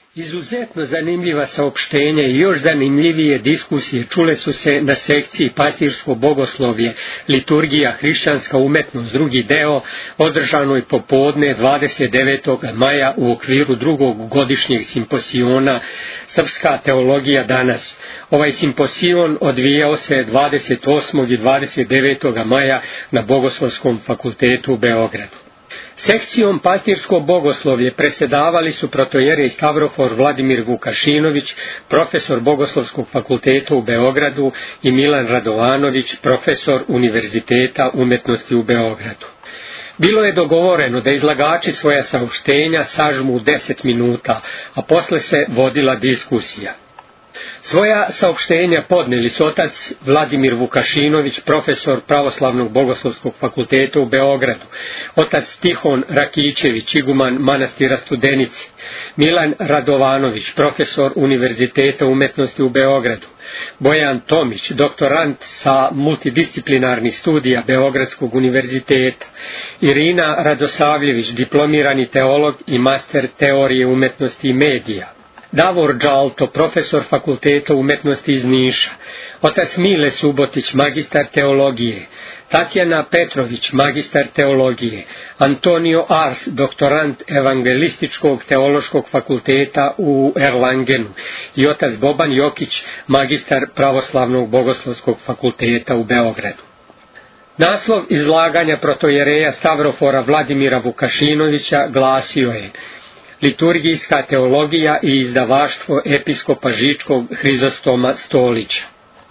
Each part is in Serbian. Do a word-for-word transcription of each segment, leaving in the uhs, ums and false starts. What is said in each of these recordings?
Izuzetno zanimljiva saopštenja i još zanimljivije diskusije čule su se na sekciji Pastirsko bogoslovlje, liturgija, hrišćanska umetnost, drugi deo, održanoj popodne dvadeset devetog maja u okviru drugog godišnjeg simposiona Srpska teologija danas. Ovaj simposion odvijao se dvadeset osmog i dvadeset devetog maja na Bogoslovskom fakultetu u Beogradu. Sekcijom Pastirsko bogoslovlje presedavali su protojerej Stavrofor Vladimir Vukašinović, profesor Bogoslovskog fakulteta u Beogradu, i Milan Radovanović, profesor Univerziteta umetnosti u Beogradu. Bilo je dogovoreno da izlagači svoja saopštenja sažmu u deset minuta, a posle se vodila diskusija. Svoja saopštenja podneli su otac Vladimir Vukašinović, profesor Pravoslavnog bogoslovskog fakulteta u Beogradu, otac Tihon Rakićević, iguman manastira Studenici, Milan Radovanović, profesor Univerziteta umetnosti u Beogradu, Bojan Tomić, doktorant sa multidisciplinarnih studija Beogradskog univerziteta, Irina Radosavljević, diplomirani teolog i master teorije umetnosti i medija, Davor Đalto, profesor Fakulteta umetnosti iz Niša, otac Mile Subotić, magistar teologije, Tatjana Petrović, magistar teologije, Antonio Ars, doktorant Evangelističkog teološkog fakulteta u Erlangenu i otac Boban Jokić, magistar Pravoslavnog bogoslovskog fakulteta u Beogradu. Naslov izlaganja protojereja Stavrofora Vladimira Vukašinovića glasio je Liturgijska teologija i izdavaštvo episkopa Žičkog Hrizostoma Stolića.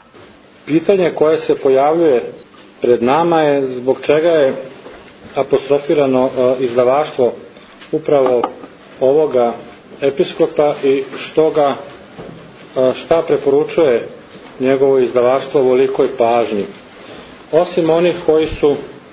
Pitanje koje se pojavljuje pred nama je zbog čega je apostrofirano izdavaštvo upravo ovoga episkopa i što ga, šta preporučuje njegovo izdavaštvo ovolikoj pažnji. Osim onih koji su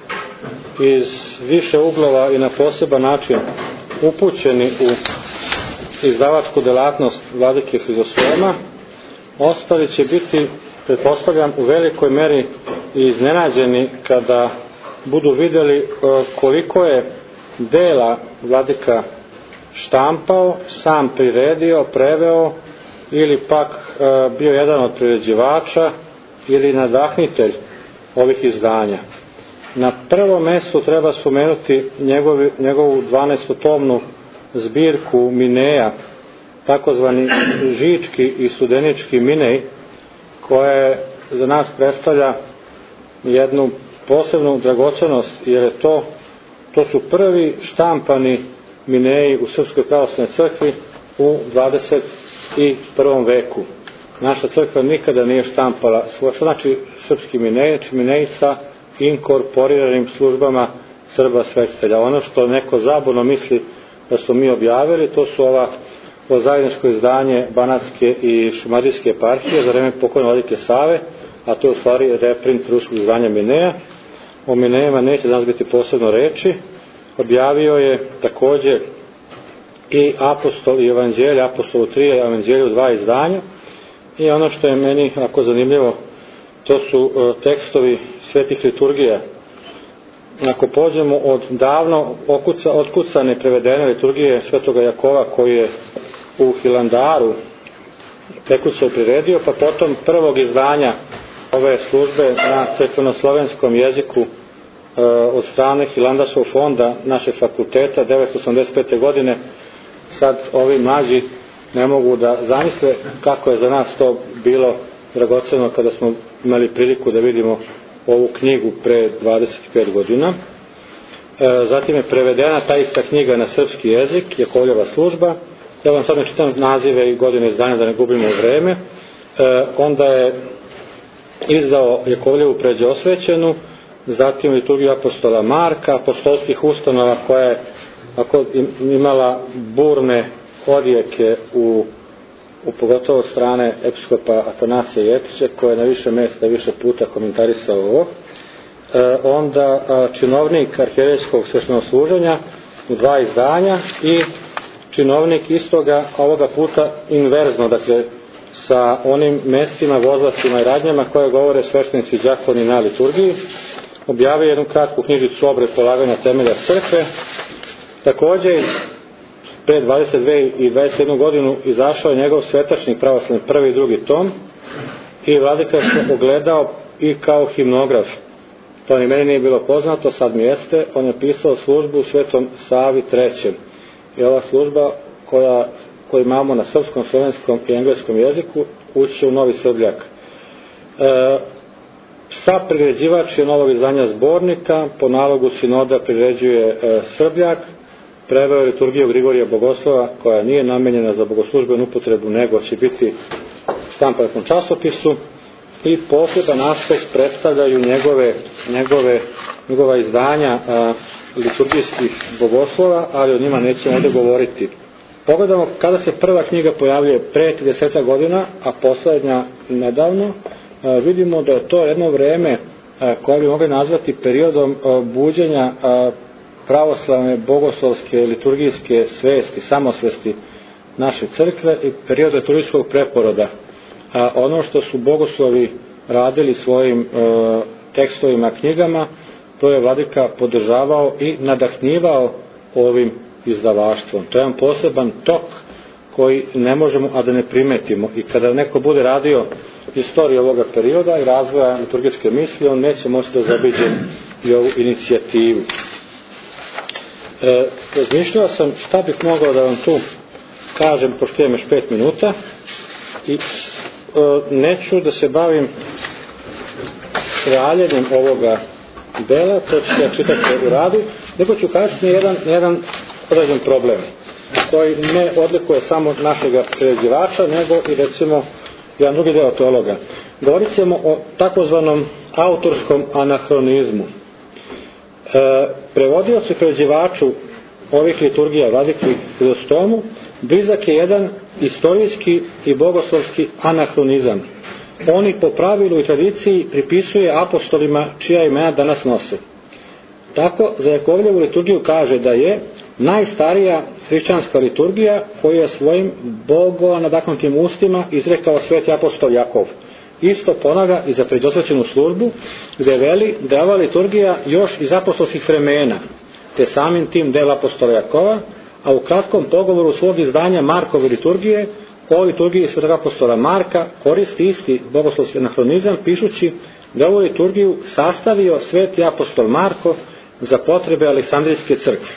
iz više uglova i na poseban način upućeni u izdavačku delatnost vladike Hrizostoma, ostali će biti, pretpostavljam, u velikoj meri iznenađeni kada budu vidjeli koliko je dela vladika štampao, sam priredio, preveo ili pak bio jedan od priređivača ili nadahnitelj ovih izdanja. Na prvom mjestu treba spomenuti njegovi, njegovu dvanaestotomnu zbirku Mineja, takozvani Žički i Studenički Minej, koje za nas predstavlja jednu posebnu dragocenost, jer je to, to su prvi štampani Mineji u Srpskoj pravoslavnoj crkvi u dvadeset prvom veku. Naša crkva nikada nije štampala svoj, što znači srpski Minej, Minej sa inkorporiranim službama Srba svetitelja. Ono što neko zabavno misli da smo mi objavili, to su ova o zajedničko izdanje Banatske i Šumadijske eparhije za vreme pokojne vladike Save, a to je u stvari reprint ruskog izdanja Mineja. O Minejima neće danas biti posebno reči. Objavio je također i Apostol i Evanđelje, Apostolu tri, Evanđelje u dva izdanja. I ono što je meni ako zanimljivo, to su tekstovi svetih liturgija. Ako pođemo od davno okuca, otkucane prevedene liturgije Svetoga Jakova koji je u Hilandaru prekucao i priredio, pa potom prvog izdanja ove službe na crkveno-slovenskom jeziku e, od strane Hilandarskog fonda našeg fakulteta devetsto osamdeset pete. godine, sad ovi mlađi ne mogu da zamisle kako je za nas to bilo dragoceno kada smo imali priliku da vidimo ovu knjigu pre dvadeset pet godina. E, zatim je prevedena ta ista knjiga na srpski jezik, Jakovljeva služba. Ja vam sad ne čitam nazive i godine izdanja da ne gubimo vreme. E, onda je izdao Jakovljevu pređe osvećenu, zatim liturgiju apostola Marka, apostolskih ustanova koja je ako imala burne odjeke u u pogotovo strane episkopa Atanasija Jetića, koji je na više mjesta više puta komentarisao ovo. E, onda a, činovnik arhijerejskog sveštenoslúženja u dva izdanja i činovnik istoga ovoga puta inverzno, dakle sa onim mjestima, vozlasima i radnjama koje govore sveštenici đakoni na liturgiji. Objavio jednu kratku knjižicu Obred polaganja temelja crkve. Također pre dvadeset dve i dvadeset jednu godinu izašao je njegov svetačnik pravoslavni prvi i drugi tom i vladika se ogledao i kao himnograf. To ni meni nije bilo poznato, sad mi jeste. On je pisao službu u Svetom Savi trećem. I ova služba koja, koju imamo na srpskom, slovenskom i engleskom jeziku ući u Novi Srbljak. E, sa priređivač je novog izdanja zbornika, po nalogu sinoda priređuje e, Srbljak, preveo liturgiju Grigorija Bogoslova koja nije namenjena za bogoslužbenu upotrebu nego će biti štampana u časopisu i poseban aspekt predstavljaju njegove, njegove, njegova izdanja a, liturgijskih bogoslova, ali o njima nećemo ovdje govoriti. Pogledamo kada se prva knjiga pojavljuje pre trideset godina, a poslednja nedavno, a, vidimo da je to jedno vreme a, koje bi mogli nazvati periodom a, buđenja a, pravoslavne, bogoslovske, liturgijske svesti, samosvesti naše crkve i period liturgijskog preporoda. A ono što su bogoslovi radili svojim e, tekstovima, knjigama, to je vladika podržavao i nadahnjivao ovim izdavaštvom. To je jedan poseban tok koji ne možemo, a da ne primetimo. I kada neko bude radio istoriju ovoga perioda i razvoja liturgijske misli, on neće moći da zaobiđe i ovu inicijativu. E, razmišljao sam šta bih mogao da vam tu kažem, pošto imam još pet minuta, i e, neću da se bavim kraljenjem ovoga dela, to ću ja čitati u radu, nego ću kazati jedan, jedan određen problem, koji ne odlikuje samo našeg prerađivača, nego i recimo jedan drugi deo teologa. Govorit ćemo o takozvanom autorskom anahronizmu. E, prevodiocu i prerađivaču ovih liturgija Vladiki Hristostomu blizak je jedan istorijski i bogoslovski anahronizam. Oni po pravilu i tradiciji pripisuje apostolima čija imena danas nose. Tako za Jakovljevu liturgiju kaže da je najstarija hrišćanska liturgija koju je svojim Bogova nadahnutim ustima izrekao sveti apostol Jakov. Isto ponavlja i za predosvećenu službu, gde veli da je ova liturgija još iz apostolskih vremena, te samim tim dela apostola Jakova, a u kratkom pogovoru svog izdanja Markove liturgije o liturgiji svetog apostola Marka koristi isti bogoslovski anahronizam, pišući da ovu liturgiju sastavio sveti apostol Marko za potrebe Aleksandrijske crkve.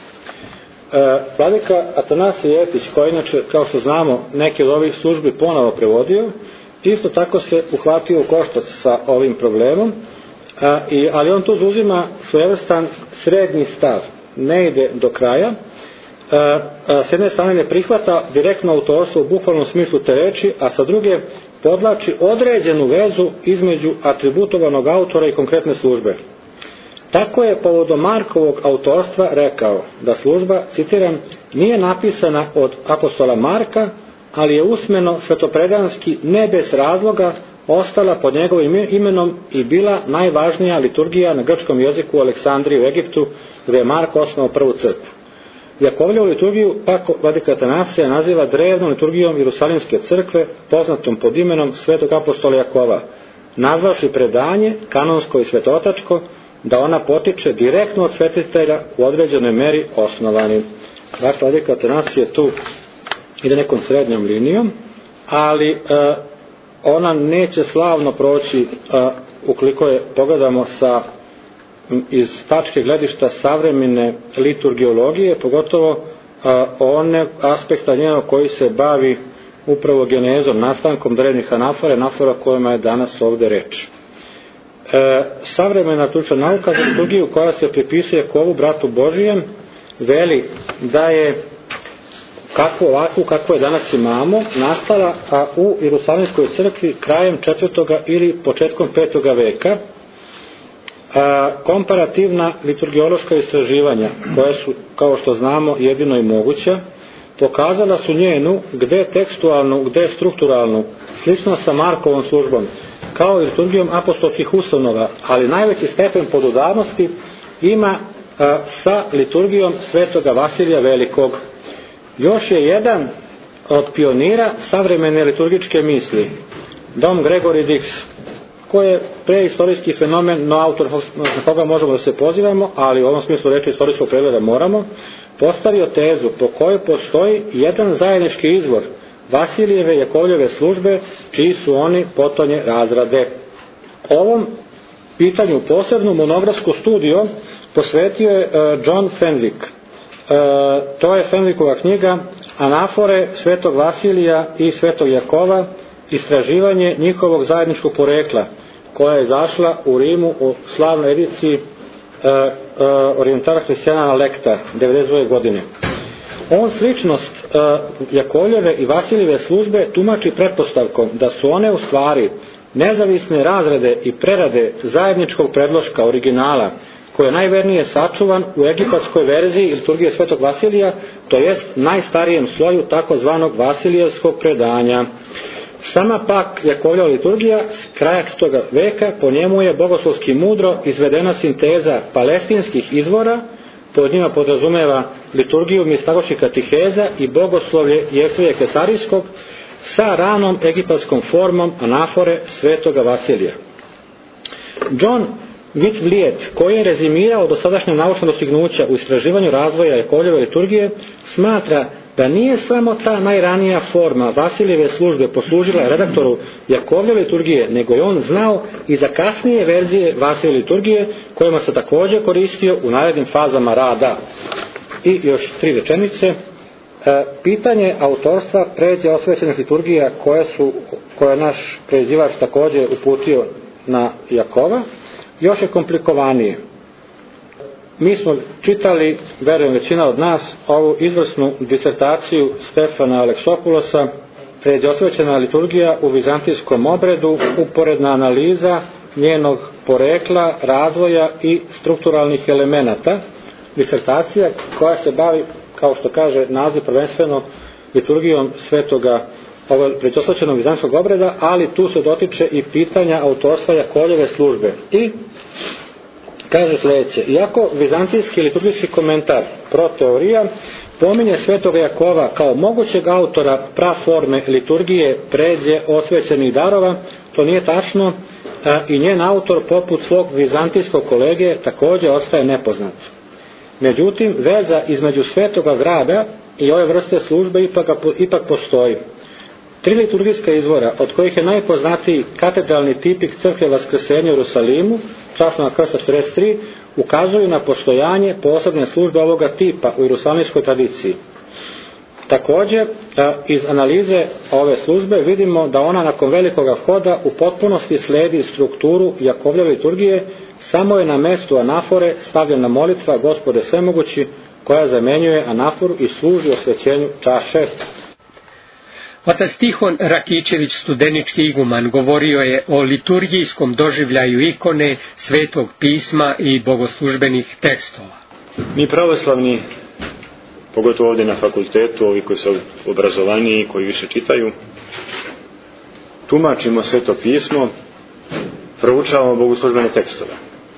E, vladika Atanasije Jeftić, koji inače, kao što znamo, neke od ovih službi ponovo prevodio, isto tako se uhvatio u koštac sa ovim problemom, a, i, ali on tu zauzima svojevrstan srednji stav, ne ide do kraja. A, a, s jedne strane ne prihvata direktno autorstvo u bukvalnom smislu te reči, a sa druge podlači određenu vezu između atributovanog autora i konkretne službe. Tako je povodom Markovog autorstva rekao da služba, citiram, nije napisana od apostola Marka, ali je usmeno svetopredanski ne bez razloga ostala pod njegovim imenom i bila najvažnija liturgija na grčkom jeziku u Aleksandriji u Egiptu, gdje je Marko osnovao prvu crkvu. Jakovljevu liturgiju pak vladika Atanasije naziva drevnom liturgijom Jerusalimske crkve, poznatom pod imenom svetog apostola Jakova, nazvavši predanje kanonsko i svetotačko, da ona potiče direktno od svetitelja u određenoj meri osnovanim. Dakle, vladika Atanasije tu ide nekom srednjom linijom, ali e, ona neće slavno proći e, ukoliko je pogledamo sa iz tačke gledišta savremene liturgiologije, pogotovo e, one aspekta njeno koji se bavi upravo genezom, nastankom drevnih anafora, anafora kojima je danas ovde reč. E, savremena tučna nauka za liturgiju koja se pripisuje Kovu, bratu Božijem, veli da je kakvu ovakvu kakvu je danas imamo nastala a u Jerusalimskoj crkvi krajem četvrtoga ili početkom petoga veka. A, komparativna liturgiološka istraživanja koja su, kao što znamo, jedino i moguća, pokazala su njenu gde tekstualnu, gde strukturalnu slično sa Markovom službom kao i liturgijom apostolskih ustanova, ali najveći stepen podudarnosti ima a, sa liturgijom svetoga Vasilija Velikog. Još je jedan od pionira savremene liturgičke misli, Dom Gregory Dix, koji je preistorijski fenomen, no autor na koga možemo da se pozivamo, ali u ovom smislu reči istorijskog pregleda moramo. postavio tezu po kojoj postoji jedan zajednički izvor Vasilijeve i Jakovljeve službe, čiji su oni potonje razrade. Ovom pitanju posebnu monografsku studiju posvetio je John Fenwick. To je Fenwickova knjiga Anafore Svetog Vasilija i Svetog Jakova, istraživanje njihovog zajedničkog porekla, koja je izašla u Rimu u slavnoj ediciji Orientara Hristijanana Lekta devedeset druge godine. On sličnost Jakovljeve i Vasilijeve službe tumači pretpostavkom da su one u stvari nezavisne razrade i prerade zajedničkog predloška originala, koji je najvernije sačuvan u egipatskoj verziji liturgije Svetog Vasilija, to jest najstarijem sloju takozvanog Vasilijevskog predanja. Sama pak Jakovljeva liturgija s kraja četvrtog veka, po njemu je bogoslovski mudro izvedena sinteza palestinskih izvora, pod njima podrazumeva liturgiju mistagoških katiheza i bogoslovlje Jefsevija Kesarijskog sa ranom egipatskom formom anafore Svetoga Vasilija. John Whitbliet, koji je rezimirao dosadašnja naučna dostignuća u istraživanju razvoja Jakovljeve liturgije, smatra da nije samo ta najranija forma Vasilijeve službe poslužila redaktoru Jakovljeve liturgije, nego je on znao i za kasnije verzije Vasilijeve liturgije, kojima se također koristio u narednim fazama rada. I još tri rečenice. E, pitanje autorstva pređe osvećenih liturgija koje su, koje je naš prezivač također uputio na Jakova, još je komplikovanije. Mi smo čitali, verujem većina od nas, ovu izvrsnu disertaciju Stefana Aleksopulosa, pređe osvećena liturgija u vizantijskom obredu, uporedna analiza njenog porekla, razvoja i strukturalnih elemenata. Disertacija koja se bavi, kao što kaže naziv, prvenstveno liturgijom svetoga pređosvećenog vizantijskog obreda, ali tu se dotiče i pitanja autorstva Jakovljeve službe. I kaže sljedeće: iako vizantijski liturgijski komentar Proteorija pominje Svetoga Jakova kao mogućeg autora praforme liturgije pređe osvećenih darova, to nije tačno, a i njen autor poput svog vizantijskog kolege također ostaje nepoznat. Međutim, veza između Svetoga grada i ove vrste službe ipak, ipak postoji. Tri liturgijska izvora, od kojih je najpoznatiji katedralni tipik crkve Vaskrsenja u Jerusalimu, časnog krsta četrdeset tri, ukazuju na postojanje posebne službe ovoga tipa u jerusalimskoj tradiciji. Također, iz analize ove službe vidimo da ona nakon velikoga hoda u potpunosti slijedi strukturu Jakovljeve liturgije, samo je na mjestu anafore stavljena molitva Gospode svemogući, koja zamenjuje anaforu i služi osvećenju čaše. Otac Tihon Rakičević, studenički iguman, govorio je o liturgijskom doživljaju ikone, Svetog pisma i bogoslužbenih tekstova. Mi pravoslavni, pogotovo ovdje na fakultetu, ovi koji su obrazovaniji, koji više čitaju, tumačimo Sveto pismo, proučavamo bogoslužbene tekstove.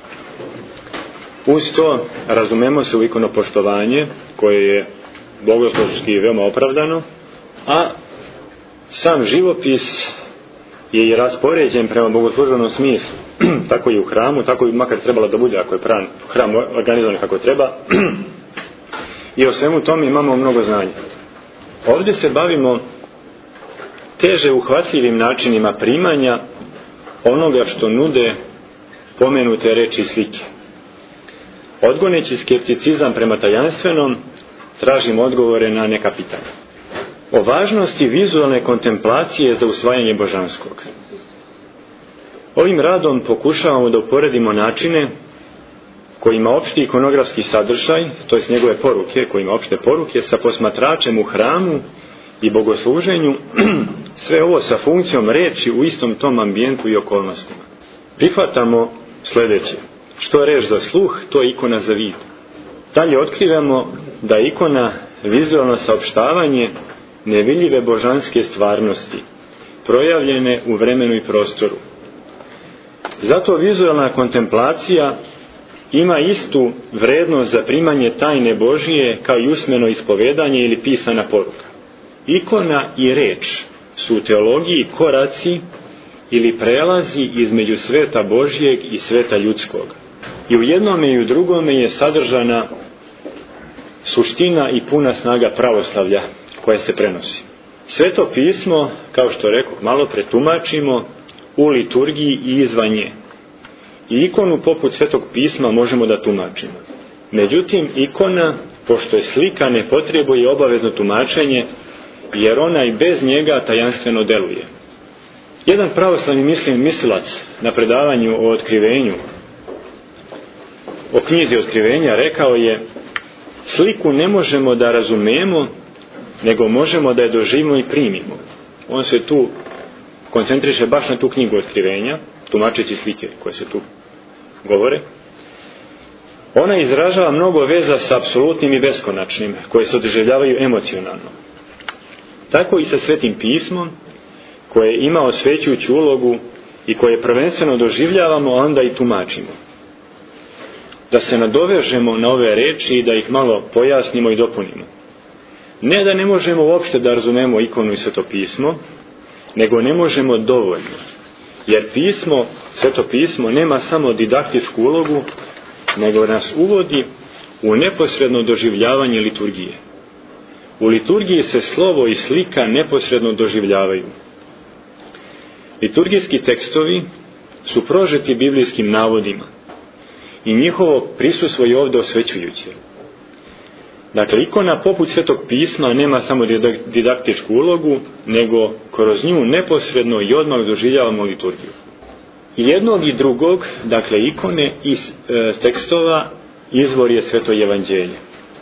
Uz to razumemo se u ikonopoštovanje, koje je bogoslovski veoma opravdano, a sam živopis je i raspoređen prema bogoslužbenom smislu, tako i u hramu, tako i makar trebalo da bude, ako je pran, hram organizovan kako treba, i o svemu tome imamo mnogo znanja. Ovdje se bavimo teže uhvatljivim načinima primanja onoga što nude pomenute reči i slike. Odgoneći skepticizam prema tajanstvenom, tražimo odgovore na neka pitanja. O važnosti vizualne kontemplacije za usvajanje božanskog. Ovim radom pokušavamo da uporedimo načine kojima opšti ikonografski sadržaj, to jest njegove poruke, kojima opšte poruke, sa posmatračem u hramu i bogosluženju, sve ovo sa funkcijom reči u istom tom ambijentu i okolnostima. Prihvatamo sljedeće: što je reč za sluh, to je ikona za vid. Dalje otkrivamo da je ikona vizualno saopštavanje nevidljive božanske stvarnosti, projavljene u vremenu i prostoru. Zato vizualna kontemplacija ima istu vrednost za primanje tajne Božije kao i usmeno ispovedanje ili pisana poruka. Ikona i reč su u teologiji koraci ili prelazi između sveta Božjeg i sveta ljudskog. I u jednome i u drugome je sadržana suština i puna snaga pravoslavlja koja se prenosi. Sveto pismo, kao što rekao, malo pretumačimo u liturgiji i izvan nje. I ikonu poput Svetog pisma možemo da tumačimo. Međutim, ikona, pošto je slika, ne potrebuje obavezno tumačenje, jer ona i bez njega tajanstveno deluje. Jedan pravoslavni mislim, mislilac na predavanju o otkrivenju, o knjizi otkrivenja, rekao je: sliku ne možemo da razumemo, nego možemo da je doživimo i primimo. On se tu koncentriše baš na tu knjigu otkrivenja, tumačeći slike koje se tu govore. Ona izražava mnogo veza sa apsolutnim i beskonačnim, koje se doživljavaju emocionalno. Tako i sa Svetim pismom, koje ima osvećujuću ulogu i koje prvenstveno doživljavamo, a onda i tumačimo. Da se nadovežemo na ove reči i da ih malo pojasnimo i dopunimo. Ne da ne možemo uopšte da razumemo ikonu i Sveto pismo, nego ne možemo dovoljno. Jer pismo, Sveto pismo, nema samo didaktičku ulogu, nego nas uvodi u neposredno doživljavanje liturgije. U liturgiji se slovo i slika neposredno doživljavaju. Liturgijski tekstovi su prožeti biblijskim navodima i njihovo prisustvo je ovdje osvećujuće. Dakle, ikona poput Svetog pisma nema samo didaktičku ulogu, nego kroz nju neposredno i odmah doživljavamo liturgiju. Jednog i drugog, dakle ikone i e, tekstova, izvor je Sveto evanđelje.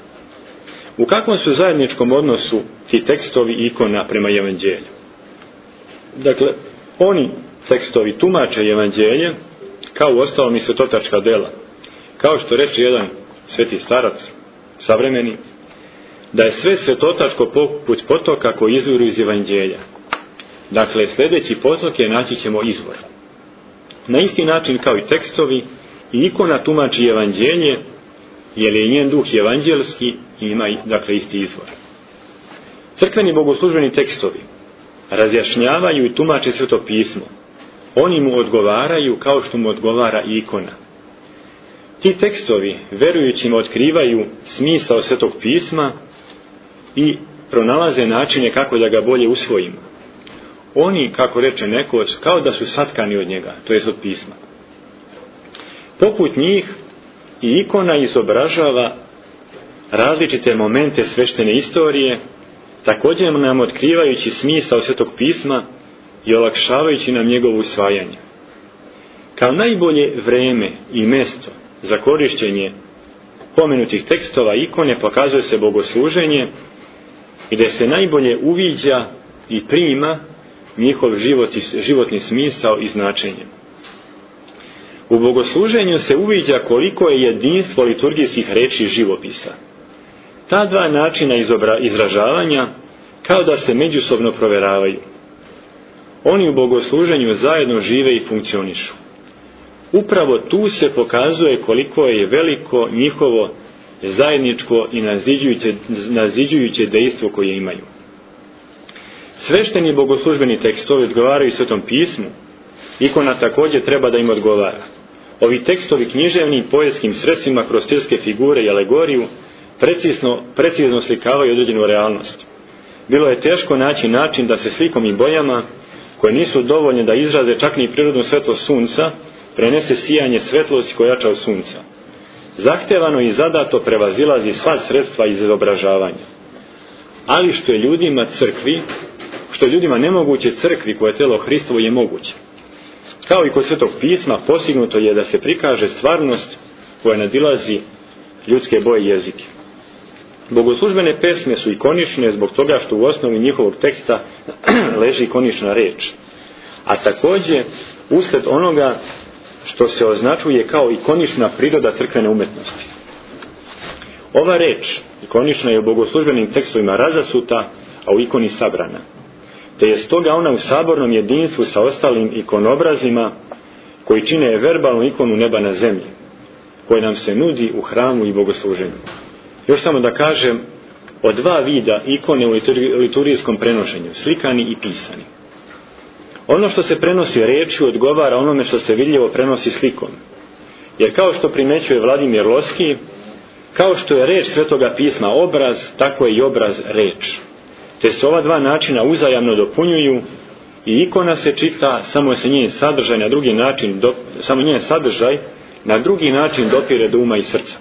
U kakvom su zajedničkom odnosu ti tekstovi i ikona prema evanđelju? Dakle, oni tekstovi tumače evanđelje, kao u ostalom i svetotačka dela. Kao što reče jedan sveti starac, savremeni, da je sve svetotačko poput potoka koji izviru iz evanđelja. Dakle, sljedeći potok je naći ćemo izvor. Na isti način kao i tekstovi, i ikona tumači evanđelje, jer je njen duh evanđelski i ima, dakle, isti izvor. Crkveni bogoslužbeni tekstovi razjašnjavaju i tumače Sveto pismo. Oni mu odgovaraju kao što mu odgovara i ikona. Ti tekstovi verujućima otkrivaju smisao Svetog pisma i pronalaze načine kako da ga bolje usvojimo. Oni, kako reče neko, kao da su satkani od njega, to jest od pisma. Poput njih i ikona izobražava različite momente sveštene istorije, također nam otkrivajući smisao Svetog pisma i olakšavajući nam njegovo usvajanje. Kao najbolje vreme i mesto za korišćenje pomenutih tekstova ikone pokazuje se bogosluženje, gdje se najbolje uviđa i prima njihov život, životni smisao i značenje. U bogosluženju se uviđa koliko je jedinstvo liturgijskih reči živopisa. Ta dva načina izobra, izražavanja kao da se međusobno proveravaju. Oni u bogosluženju zajedno žive i funkcionišu. Upravo tu se pokazuje koliko je veliko njihovo zajedničko i naziđujuće, naziđujuće dejstvo koje imaju. Svešteni bogoslužbeni tekstovi odgovaraju Svetom pismu, ikona također treba da im odgovara. Ovi tekstovi književnim poetskim sredstvima kroz stilske figure i alegoriju precizno, precizno slikavaju određenu realnost. Bilo je teško naći način da se slikom i bojama, koje nisu dovoljne da izraze čak ni prirodnu svetlost sunca, prenese sijanje svetlosti koja jača od sunca. Zahtevano i zadato prevazilazi sva sredstva izobražavanja. Ali što je ljudima crkvi, što je ljudima nemoguće crkvi koja je telo Hristovo je moguće. Kao i kod Svetog pisma postignuto je da se prikaže stvarnost koja nadilazi ljudske boje i jezike. Bogoslužbene pesme su ikonične zbog toga što u osnovi njihovog teksta leži ikonična reč, a također usled onoga što se označuje kao ikonična priroda crkvene umetnosti. Ova reč ikonična je u bogoslužbenim tekstovima razasuta, a u ikoni sabrana, te je stoga ona u sabornom jedinstvu sa ostalim ikonobrazima koji čine verbalnu ikonu neba na zemlji, koje nam se nudi u hramu i bogosluženju. Još samo da kažem o dva vida ikone u liturgijskom prenošenju, slikani i pisani. Ono što se prenosi rečju odgovara onome što se vidljivo prenosi slikom. Jer kao što primećuje Vladimir Loski, Kao što je reč Svetoga pisma obraz, tako je i obraz reč. Te se ova dva načina uzajamno dopunjuju i ikona se čita, samo se njen sadržaj na drugi način, do, samo njen sadržaj na drugi način dopire do uma i srca.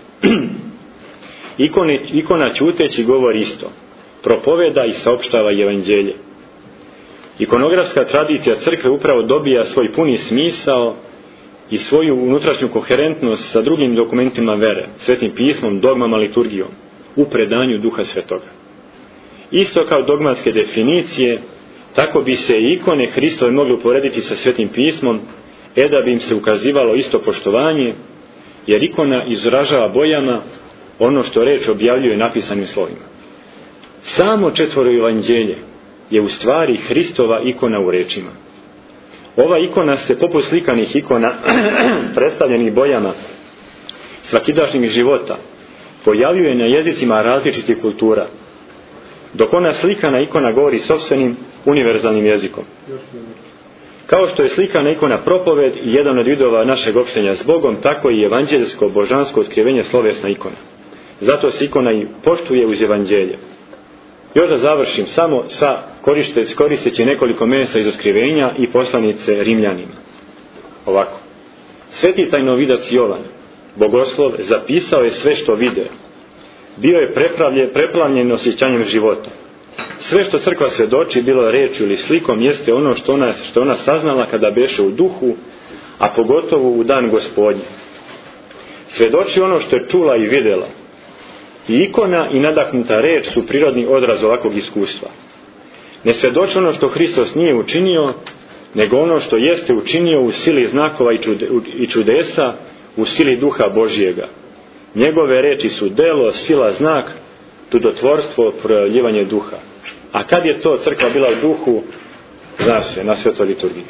Ikone, ikona ćuteći govori isto, propoveda i saopštava evanđelje. Ikonografska tradicija crkve upravo dobija svoj puni smisao i svoju unutrašnju koherentnost sa drugim dokumentima vere, Svetim pismom, dogmama, liturgijom, u predanju Duha Svetoga. Isto kao dogmatske definicije, tako bi se i ikone Hristove mogli uporediti sa Svetim pismom, e da bi im se ukazivalo isto poštovanje, jer ikona izražava bojama ono što reč objavljuje napisanim slovima. Samo četvoro evanđelje je u stvari Hristova ikona u rečima. Ova ikona se poput slikanih ikona predstavljenih bojama svakidašnjeg života pojavljuje na jezicima različitih kultura, dok ona slikana ikona govori sopstvenim univerzalnim jezikom. Kao što je slikana ikona propoved i jedan od vidova našeg opštenja s Bogom, tako i evanđeljsko božansko otkrivenje slovesna ikona. Zato se ikona i poštuje uz evanđelje. Još da završim samo sa koristeći nekoliko mjesta iz otkrivenja i poslanice Rimljanima. Ovako. Sveti tajnovidac Jovan, bogoslov, zapisao je sve što vide. Bio je preplavljen osjećanjem života. Sve što crkva svjedoči, bilo rečju ili slikom, jeste ono što ona, što ona saznala kada beše u duhu, a pogotovo u dan Gospodnji. Svjedoči ono što je čula i vidjela. I ikona i nadahnuta reč su prirodni odraz ovakvog iskustva. Ne svjedoči ono što Hristos nije učinio, nego ono što jeste učinio u sili znakova i čudesa, u sili Duha Božijega. Njegove reči su delo, sila, znak, čudotvorstvo, projavljivanje Duha. A kad je to crkva bila u duhu, zna se, na svetoj liturgiji.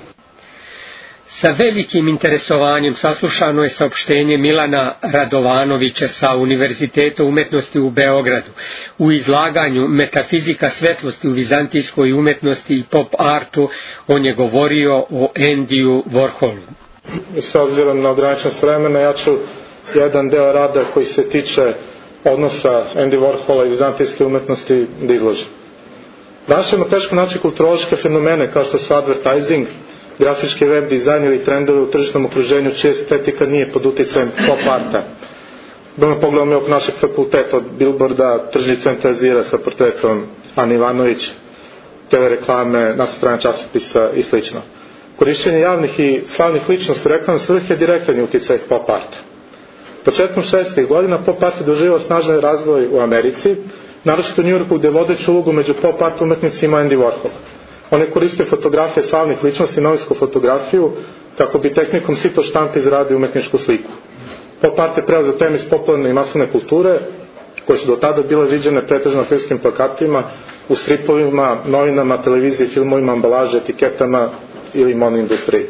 Sa velikim interesovanjem saslušano je saopštenje Milana Radovanovića sa Univerziteta umetnosti u Beogradu u izlaganju Metafizika svetlosti u vizantijskoj umetnosti i pop artu. On je govorio o Endiju Warholu. S obzirom na ograničenost vremena, ja ću jedan deo rada koji se tiče odnosa Andy Warhola i vizantijske umetnosti da izložim. Danas ćemo teško naći kulturološke fenomene kao što su advertising, grafički web dizajn ili trendove u tržišnom okruženju čija estetika nije pod uticajem pop arta. Da me pogledamo i oko našeg fakulteta, od billboarda, tržni centar Azira sa portretom Ani Ivanović, te ve reklame, naslovne časopisa i sl. Korišćenje javnih i slavnih ličnosti u reklamne svrhe je direktan uticaj pop arta. Početkom šezdesetih godina pop art je doživio snažan razvoj u Americi, naročito u Njujorku gdje vodeću ulogu među pop art umetnicima Andy Warhol. On je koristio fotografije slavnih ličnosti, novinsku fotografiju, kako bi tehnikom sito štampe izradio umetničku sliku. Pop art je preuzeo teme iz popularne i masovne kulture, koje su do tada bile viđene pretežno na filmskim plakatima, u stripovima, novinama, televiziji, filmovima, ambalaže, etiketama ili monoindustriji.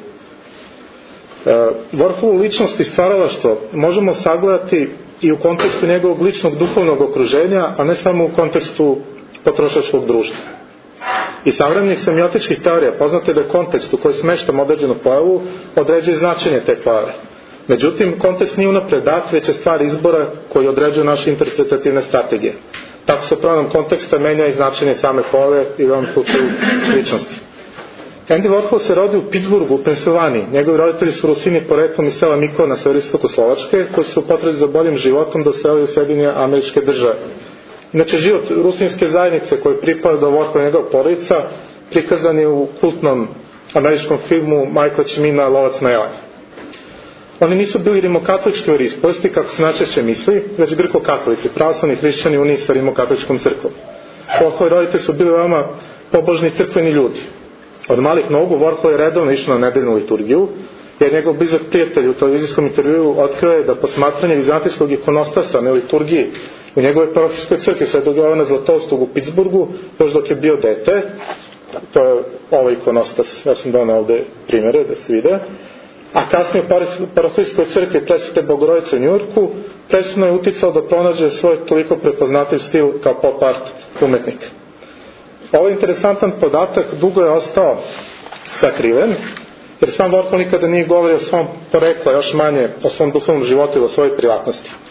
Warhol ličnost i stvaralaštvo možemo sagledati i u kontekstu njegovog ličnog duhovnog okruženja, a ne samo u kontekstu potrošačkog društva. I savremenih semiotičkih teorija poznato je da je kontekst u koji smeštamo određenu pojavu određuje značenje te pojave. Međutim, kontekst nije unapred dat, već je stvar izbora koji određuje naše interpretativne strategije. Tako se promjenom konteksta menja i značenje same pojave i u ovom slučaju ličnosti. Andy Warhol se rodio u Pittsburghu u Pensilvaniji. Njegovi roditelji su Rusini poreklom iz sela Mikova na severistoku Slovačke, koji su u potrazi za boljim životom doselili u Sjedinjene Američke Države. Inače, život rusinske zajednice koji pripada do Warhola i njegova porodica prikazan je u kultnom američkom filmu Michaela Cimina Lovac na jelanje. Oni nisu bili rimokatolički veroispovesti, kako se najčešće misli, već grko-katolici, pravoslavni hrišćani uniji sa rimokatoličkom crkvom. Warholovi roditelji su bili veoma pobožni crkveni ljudi. Od malih nogu Warhol je redovno išao na nedeljnu liturgiju, jer njegov blizak prijatelj u televizijskom intervjuu otkrio je da posmatranje vizantijskog ikonostasa na liturgiji u njegove parohijskoj crkvi Svetog Jovana Zlatoustog u Pittsburghu, još dok je bio dete, to je ovaj ikonostas, ja sam donao ovde primere da se vide, a kasnije u parohijskoj crkvi Presvete Bogorodice u Njujorku, presudno je uticao da pronađe svoj toliko prepoznatljiv stil kao pop art umetnik. Ovaj interesantan podatak dugo je ostao sakriven, jer sam Warhol nikada nije govorio o svom poreklu, još manje o svom duhovnom životu ili o svojoj privatnosti.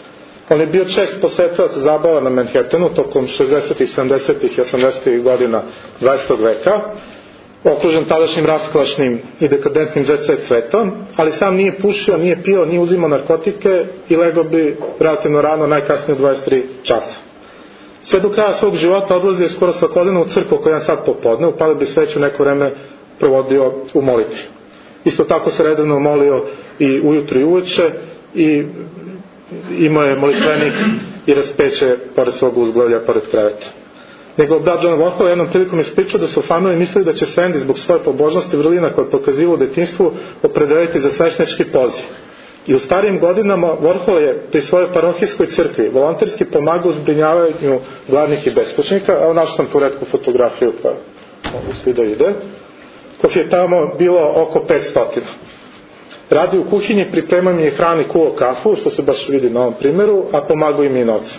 On je bio čest posetilac zabava na Manhattanu tokom šezdesetih, sedamdesetih i osamdesetih godina dvadesetog veka, okružen tadašnjim rasklašnim i dekadentnim jet set svetom, ali sam nije pušio, nije pio, nije uzimao narkotike i legao bi relativno rano, najkasnije u dvadeset tri časa. Sve do kraja svog života odlazio skoro svakodnevno u crkvu oko jedan sat popodne, upalio bi sveću, neko vreme provodio u molitvi. Isto tako se redovno molio i ujutru i uveče i imao je molitvenik i raspeće pored svog uzglavlja, pored kreveta. Njegov brat John Warhol jednom prilikom ispričao da su u familiji mislili da će se Andy zbog svoje pobožnosti vrlina koje je pokazivao u detinjstvu opredeliti za sveštenički poziv. I u starijim godinama Warhol je pri svojoj parohijskoj crkvi volonterski pomagao u zbrinjavanju gladnih i beskućnika. Evo našao sam tu retku fotografiju pa mogu svi da ide, kog je tamo bilo oko petsto. Radi u kuhinji, pripremao mi je hrani, kuo kafu, što se baš vidi na ovom primjeru, a pomagao im i novce.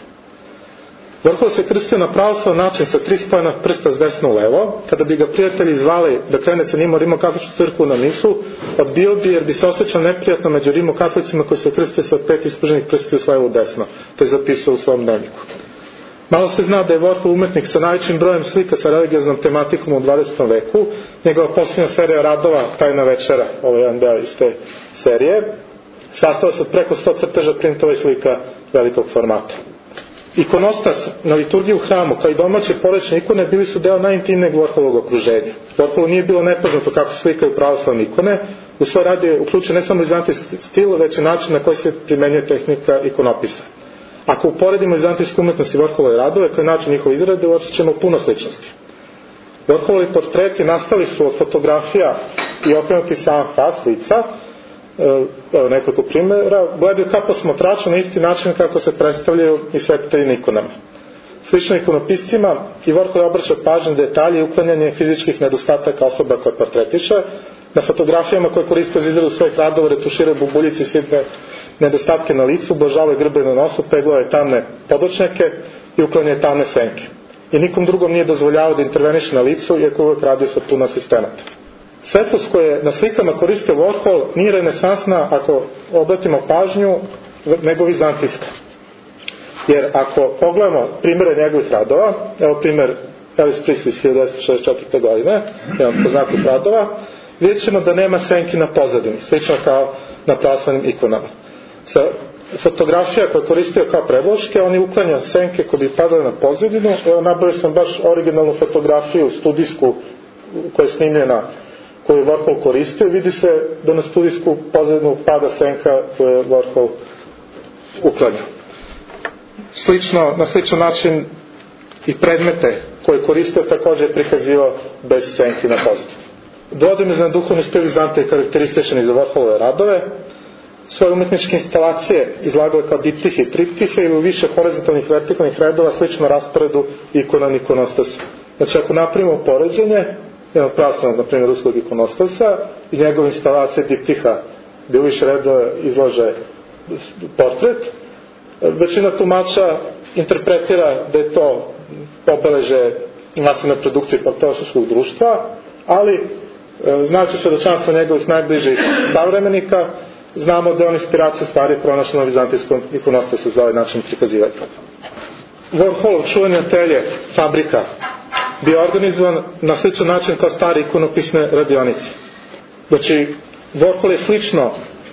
Warhol se krstio na pravoslavan način sa tri spojena prsta s desno u levo. Kada bi ga prijatelji zvali da krene sa njima u rimokatoličku crkvu na misu, odbio bi jer bi se osjećao neprijatno među rimokatolicima koji se krste sa pet ispruženih prstiju s levo u desno. To je zapisao u svom dnevniku. Malo se zna da je Warhol umetnik sa najvećim brojem slika sa religioznom tematikom u dvadesetom veku. Njegova posljednja serija radova, Tajna večera, ovo je jedan deo iz te serije, sastava se od preko sto crteža, printova i slika velikog formata. Ikonostas na liturgiji u hramu, kao i domaće porodične ikone, bili su deo najintimnijeg Warholovog okruženja. Warholu nije bilo nepoznato kako se slikaju pravoslavne ikone. U svoj rad je uključen ne samo vizantijski stil, već i način na koji se primenjuje tehnika ikonopisa. Ako uporedimo vizantijsku umetnost i Warholove radove, kao i način njihove izrade, uočit ćemo puno sličnosti. Warholovi portreti nastali su od fotografija i okrenuti sam fas lica, evo nekoliko primjera, gledaju kao posmatrača na isti način kako se predstavljaju i svetitelji na ikonama. Slično ikonopiscima i Warhol obraća pažnju na detalje i uklanjanje fizičkih nedostataka osoba koje portretiše. Na fotografijama koje koriste za izradu svojih radova retuširaju bubuljice i sitne nedostatke na licu, ublažavaju grbe na nosu, peglove tamne podočnjake i uklanjaju tamne senke. I nikom drugom nije dozvoljavao da interveniše na licu, iako uvijek radio sa puno asistenata. Svetlost koje je na slikama koristio Warhol nije renesansna, ako obratimo pažnju, nego vizantijska. Jer ako pogledamo primjere njegovih radova, evo primjer Elvis Presley iz hiljadu devetsto šezdeset četvrte. godine, jedan poznatih radova, vidjet ćemo da nema senki na pozadini, slično kao na pravoslavnim ikonama. Sa fotografija koje je koristio kao predloške, on je uklanjao senke koje bi padale na pozadinu. Evo, nabavio sam baš originalnu fotografiju, studijsku, koja je snimljena, koju je Warhol koristio. Vidi se da na studijsku pozadinu pada senka koju je Warhol uklanjao. Slično, na sličan način i predmete koje je koristio također je prikazivao bez senki na pozadinu. Dvodimenzionalni duhovni stil Vizantije je karakterističan i za Warholove radove. Svoje umetničke instalacije izlagao kao diptihe i triptihe ili u više horizontalnih vertikalnih redova slično rasporedu ikona na ikonostasu. Znači ako napravimo poređenje, jednog pravoslavnog, na primjer, ruskog ikonostasa i njegove instalacije diptiha gdje u više redova izlaže portret, većina tumača interpretira da je to obeleže masivne produkcije portosovskog društva, ali znajući svedočanstvo njegovih najbližih savremenika, znamo da je on inspiracija stvari pronašla na vizantijskom ikonostasu za ovaj način prikazivanja. Warholov čuveni atelje, fabrika, bio organizovan na sličan način kao stari ikonopisne radionice. Znači, Warhol je slično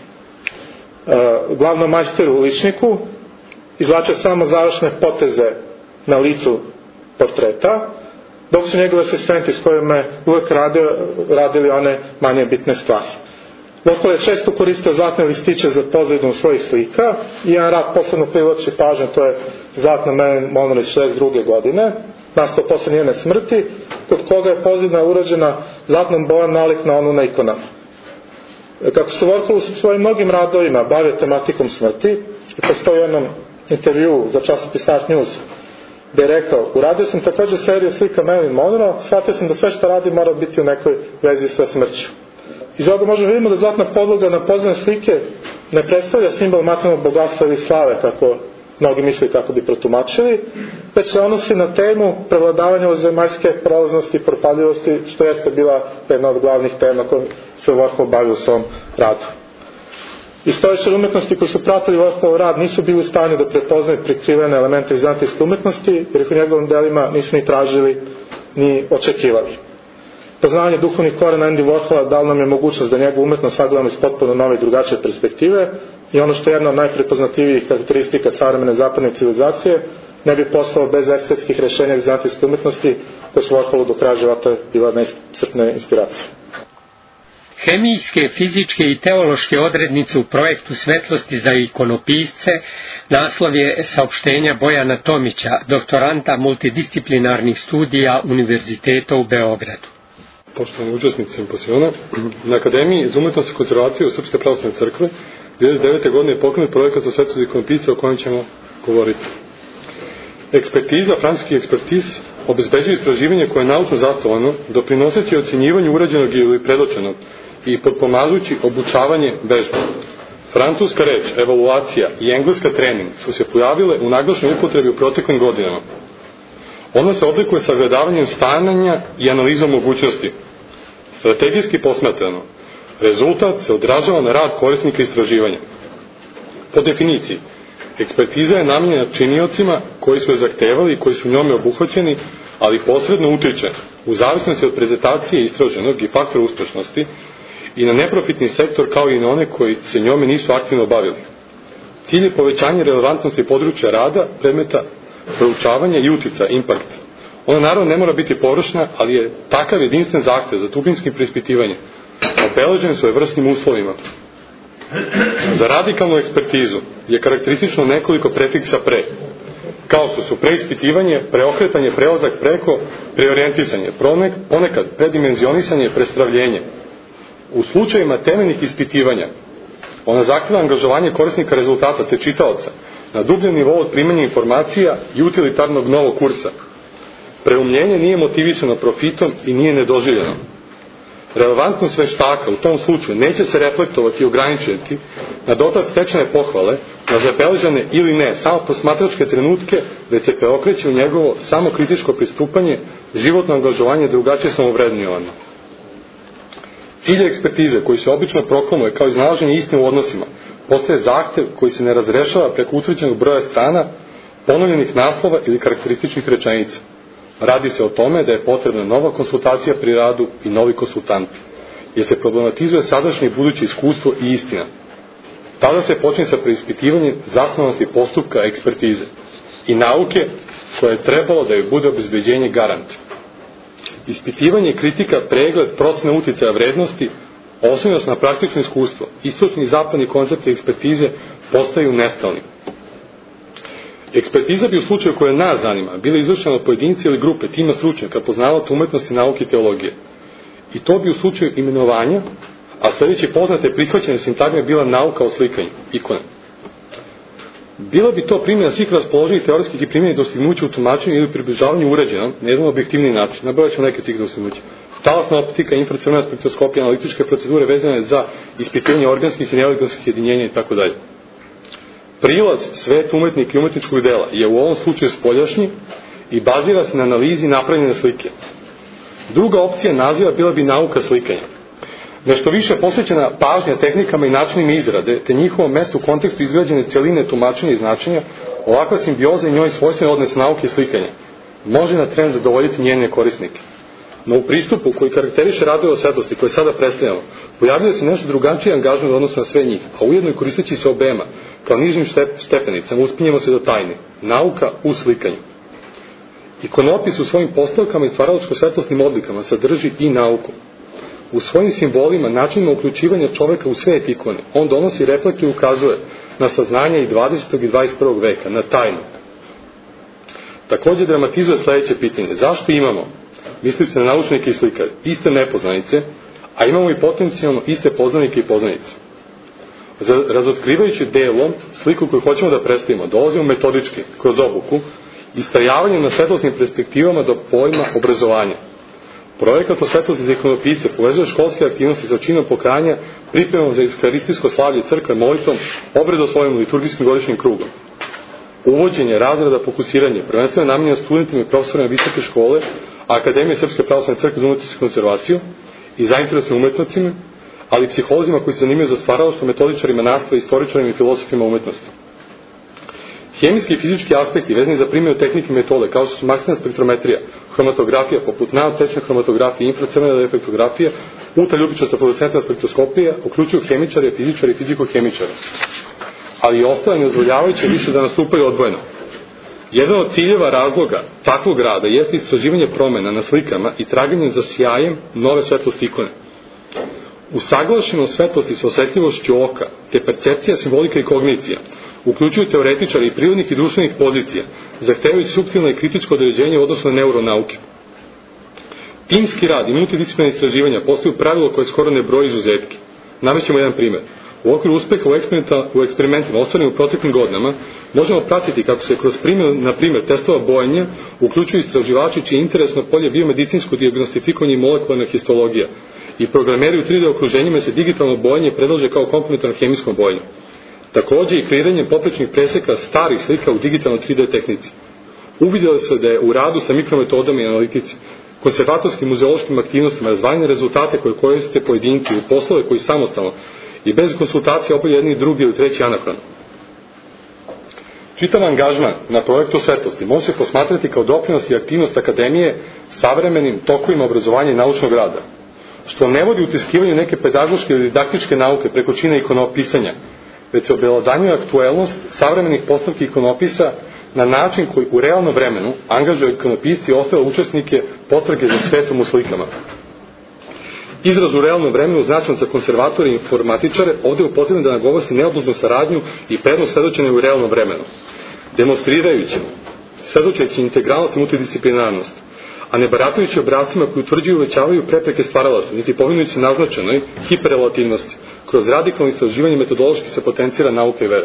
uh, glavnom majsteru u ličniku, izvlačio samo završne poteze na licu portreta, dok su njegove asistenti s kojima je uvek radio, radili one manje bitne stvari. Warhol je često koristio zlatne listiće za pozadinu svojih slika i jedan rad posebno privlači pažnju, to je Zlatna Marilyn Monroe iz šezdeset druge. godine, nastao posle njene smrti, kod koga je pozadina urađena zlatnom bojom nalik na onu na ikonama. Kako se Warhol u svojim mnogim radovima bavio tematikom smrti, postoji jednom intervju za časopis Art News, gde je rekao: uradio sam također seriju slika Marilyn Monroe, shvatio sam da sve što radi mora biti u nekoj vezi sa smrću. Iz ovoga možemo vidimo da zlatna podloga na pozadini slike ne predstavlja simbol materijalnog bogatstva ili slave, kako mnogi misli kako bi protumačili, već se odnosi na temu prevladavanja ovozemaljske prolaznosti i propadljivosti, što jeste bila jedna od glavnih tema kojom se Warhol bavio u svom radu. Istoričari umetnosti koji su pratili Warholov rad nisu bili u stanju da prepoznaju prikrivene elemente vizantijske umetnosti, jer ih u njegovim delima nisu ni tražili ni očekivali. Poznavanje duhovnih korena Andy Warhola dalo nam je mogućnost da njegovu umetnost sagledamo iz potpuno nove i drugačije perspektive i ono što je jedna od najprepoznatljivijih karakteristika savremene zapadne civilizacije ne bi postalo bez estetskih rešenja vizantijske umetnosti koje su Warholu do kraja života bila neiscrpne inspiracije. Hemijske, fizičke i teološke odrednice u projektu Svetlosti za ikonopisce naslov je saopštenja Bojana Tomića, doktoranta multidisciplinarnih studija Univerziteta u Beogradu. Poštovani učesnici simpoziona, na Akademiji za umetnost i konzervaciju Srpske pravoslavne crkve dve hiljade devete. godine je pokrenut projekat za Svetlost za ikonopisce o kojem ćemo govoriti. Ekspertiza, francuski ekspertiz, obezbeđuje istraživanje koje je naučno zasnovano, doprinoseći ocjenjivanju urađenog ili predočenog i potpomažući obučavanje vežbe. Francuska reč, evaluacija i engleska trening su se pojavile u naglašenoj upotrebi u proteklim godinama. Ona se odlikuje sagledavanjem stanja i analizom mogućnosti. Strategijski posmatrano, rezultat se odražava na rad korisnika istraživanja. Po definiciji, ekspertiza je namijenjena činiocima koji su je zahtevali i koji su njome obuhvaćeni, ali posredno utiče, u zavisnosti od prezentacije istraženog i faktora uspešnosti, i na neprofitni sektor kao i na one koji se njome nisu aktivno bavili. Cilj je povećanje relevantnosti područja rada, predmeta, proučavanja i utica, impact. Ona naravno ne mora biti površna, ali je takav jedinstven zahtev za dubinskim preispitivanjem, obeležen svojevrsnim uslovima. Za radikalnu ekspertizu je karakteristično nekoliko prefiksa pre, kao što su preispitivanje, preokretanje, prelazak preko, preorijentisanje, ponekad predimenzionisanje, prestravljenje. U slučajima temeljnih ispitivanja, ona zahteva angažovanje korisnika rezultata te čitaoca na dubljem nivou od primanja informacija i utilitarnog novog kursa. Preumljenje nije motivisano profitom i nije nedoživljeno. Relevantnost veštaka u tom slučaju neće se reflektovati i ograničiti na dotad stečene pohvale, na zabeležene ili ne samo posmatračke trenutke, već se preokreće u njegovo samokritičko pristupanje, životno angažovanje drugačije samovrednjovano. Cilj ekspertize koji se obično proklamuje kao iznalaženje istine u odnosima postaje zahtev koji se ne razrešava preko utvrđenog broja strana, ponovljenih naslova ili karakterističnih rečenica. Radi se o tome da je potrebna nova konsultacija pri radu i novi konsultanti, jer se problematizuje sadašnje i buduće iskustvo i istina. Tada se počne sa preispitivanjem zasnovanosti postupka ekspertize i nauke koje je trebalo da joj bude obezbeđenje garant. Ispitivanje, kritika, pregled, procena uticaja vrednosti, osnovnost na praktično iskustvo, istočni i zapadni koncepti ekspertize postaju nestalni. Ekspertiza bi u slučaju koje nas zanima bila izvršena od pojedinci ili grupe tima stručnjaka, poznavaca umetnosti, nauke i teologije. I to bi u slučaju imenovanja, a sljedeći poznate prihvaćene sintagme bila nauka o slikanju, ikone. Bila bi to primjena svih raspoloženih teorijskih i primjenih dostignuća u tumačenju ili približavanju uređenom na jedan objektivni način. Nabrojat ću neke od tih dostignuća. Talasna optika, infracrvena spektroskopija, analitičke procedure vezane za ispitivanje organskih i neorganskih jedinjenja itd. Prilaz svet umetnika i umetničkog dela je u ovom slučaju spoljašnji i bazira se na analizi napravljene slike. Druga opcija naziva bila bi nauka slikanja. Nešto više posvećena pažnja tehnikama i načinima izrade, te njihovom mestu u kontekstu izgrađene celine tumačenja i značenja, ovakva simbioza i njoj svojstven odnos nauke i slikanja može na tren zadovoljiti njene korisnike. No u pristupu koji karakteriše radove o svetlosti koje sada predstavljamo, pojavljuje se nešto drugačiji angažman u odnosu na sve njih, a ujedno i koristeći se obema, kao nižim stepenicama uspinjemo se do tajne, nauka u slikanju. Ikonopis u svojim postavkama i stvaralačko-svetlosnim odlikama sadrži i nauku. U svojim simbolima, načinima uključivanja čoveka u svet ikone, on donosi reflekt i ukazuje na saznanje i dvadesetog i dvadeset prvog veka, na tajnu. Također dramatizuje sledeće pitanje: zašto imamo, misli se na naučnike i slikare, iste nepoznanice, a imamo i potencijalno iste poznanike i poznanice? Razotkrivajući delom sliku koju hoćemo da predstavimo, dolazimo metodički, kroz obuku, istrajavanjem na svetlosnim perspektivama do pojma obrazovanja. Projekat o svetlosti za ikonopisce povezuje školske aktivnosti sa činom pokajanja, pripremom za euharistijsko slavlje crkve, molitvom, obredom svojim liturgijskim godišnjim krugom. Uvođenje, razreda, fokusiranje, prvenstveno namenjeno studentima i profesorima visoke škole, Akademije Srpske pravoslavne crkve za umetnost i konzervaciju i zainteresovanim umetnicima, ali i psiholozima koji se zanimaju za stvaralaštvo, metodičarima nastave, istoričarima i filosofima umetnosti. Hemijski i fizički aspekti vezani za primjenu tehnike i metode, kao što su maksimalna spektrometrija, hromatografija, poput nanotečne hromatografije, infracrvena reflektografija, ultraljubičasta fluorescentna spektroskopija, uključuju hemičare, fizičare i fizikohemičare. Ali i ostale ne dozvoljavajuće više da nastupaju odvojeno. Jedan od ciljeva razloga takvog rada jeste istraživanje promena na slikama i traganje za sjajem nove svetlosti ikone. Usaglašenost svetlosti sa osetljivošću oka, te percepcija, simbolika i kognicija, uključuju teoretičari i prirodnih i društvenih pozicija, zahtevajući suptilno i kritičko određenje u odnosu na neuronauke. Timski rad i multidisciplinarna istraživanja postaju pravilo koje skoro ne broji izuzetke. Namećemo jedan primjer. U okviru uspeha u, u eksperimentima ostvarenim u proteklim godinama možemo pratiti kako se kroz primjer, na primjer, testova bojenja uključuju istraživači čije interesno polje biomedicinsko dijagnostifikovanje i molekularna histologija i programeri u tri D okruženjima se digitalno bojenje predlaže kao komplementarno hemijskom bojenju. Također i kreiranjem poprečnih preseka starih slika u digitalnoj tri D tehnici. Uvidjelo se da je u radu sa mikrometodama i analitici, konservatorskim muzeološkim aktivnostima razvajene rezultate koje koriste pojedinci u poslove koji samostalno i bez konsultacije obavljaju jedni drugi ili treći anahron. Čitav angažman na projektu svetlosti može se posmatrati kao doprinos i aktivnost akademije savremenim tokovima obrazovanja i naučnog rada, što ne vodi utiskivanju neke pedagoške ili didaktičke nauke preko čina ikonopisanja, već se obelodanjuje aktuelnost savremenih postavki ikonopisa na način koji u realnom vremenu angažuje ikonopisci i ostale učesnike potrage za svetom u slikama. Izraz u realnom vremenu značan za konservatore i informatičare ovdje je upotreban da nagovasti neodložnu saradnju i prednost svedočenja u realnom vremenu, demonstrirajući, svedočeći integralnost i multidisciplinarnost, a ne baratajući obracima koji utvrđuju i uvećavaju prepreke stvaralaštva, niti povinujući naznačenoj hiperrelativnosti. Kroz radikalno istraživanje metodološki se potencira nauka i vera.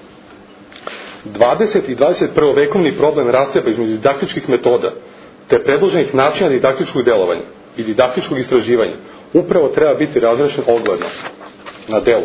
dvadeset i dvadeset prvo vekovni problem rascepa između didaktičkih metoda te predloženih načina didaktičkog delovanja i didaktičkog istraživanja upravo treba biti razrešen ogledno, na delu.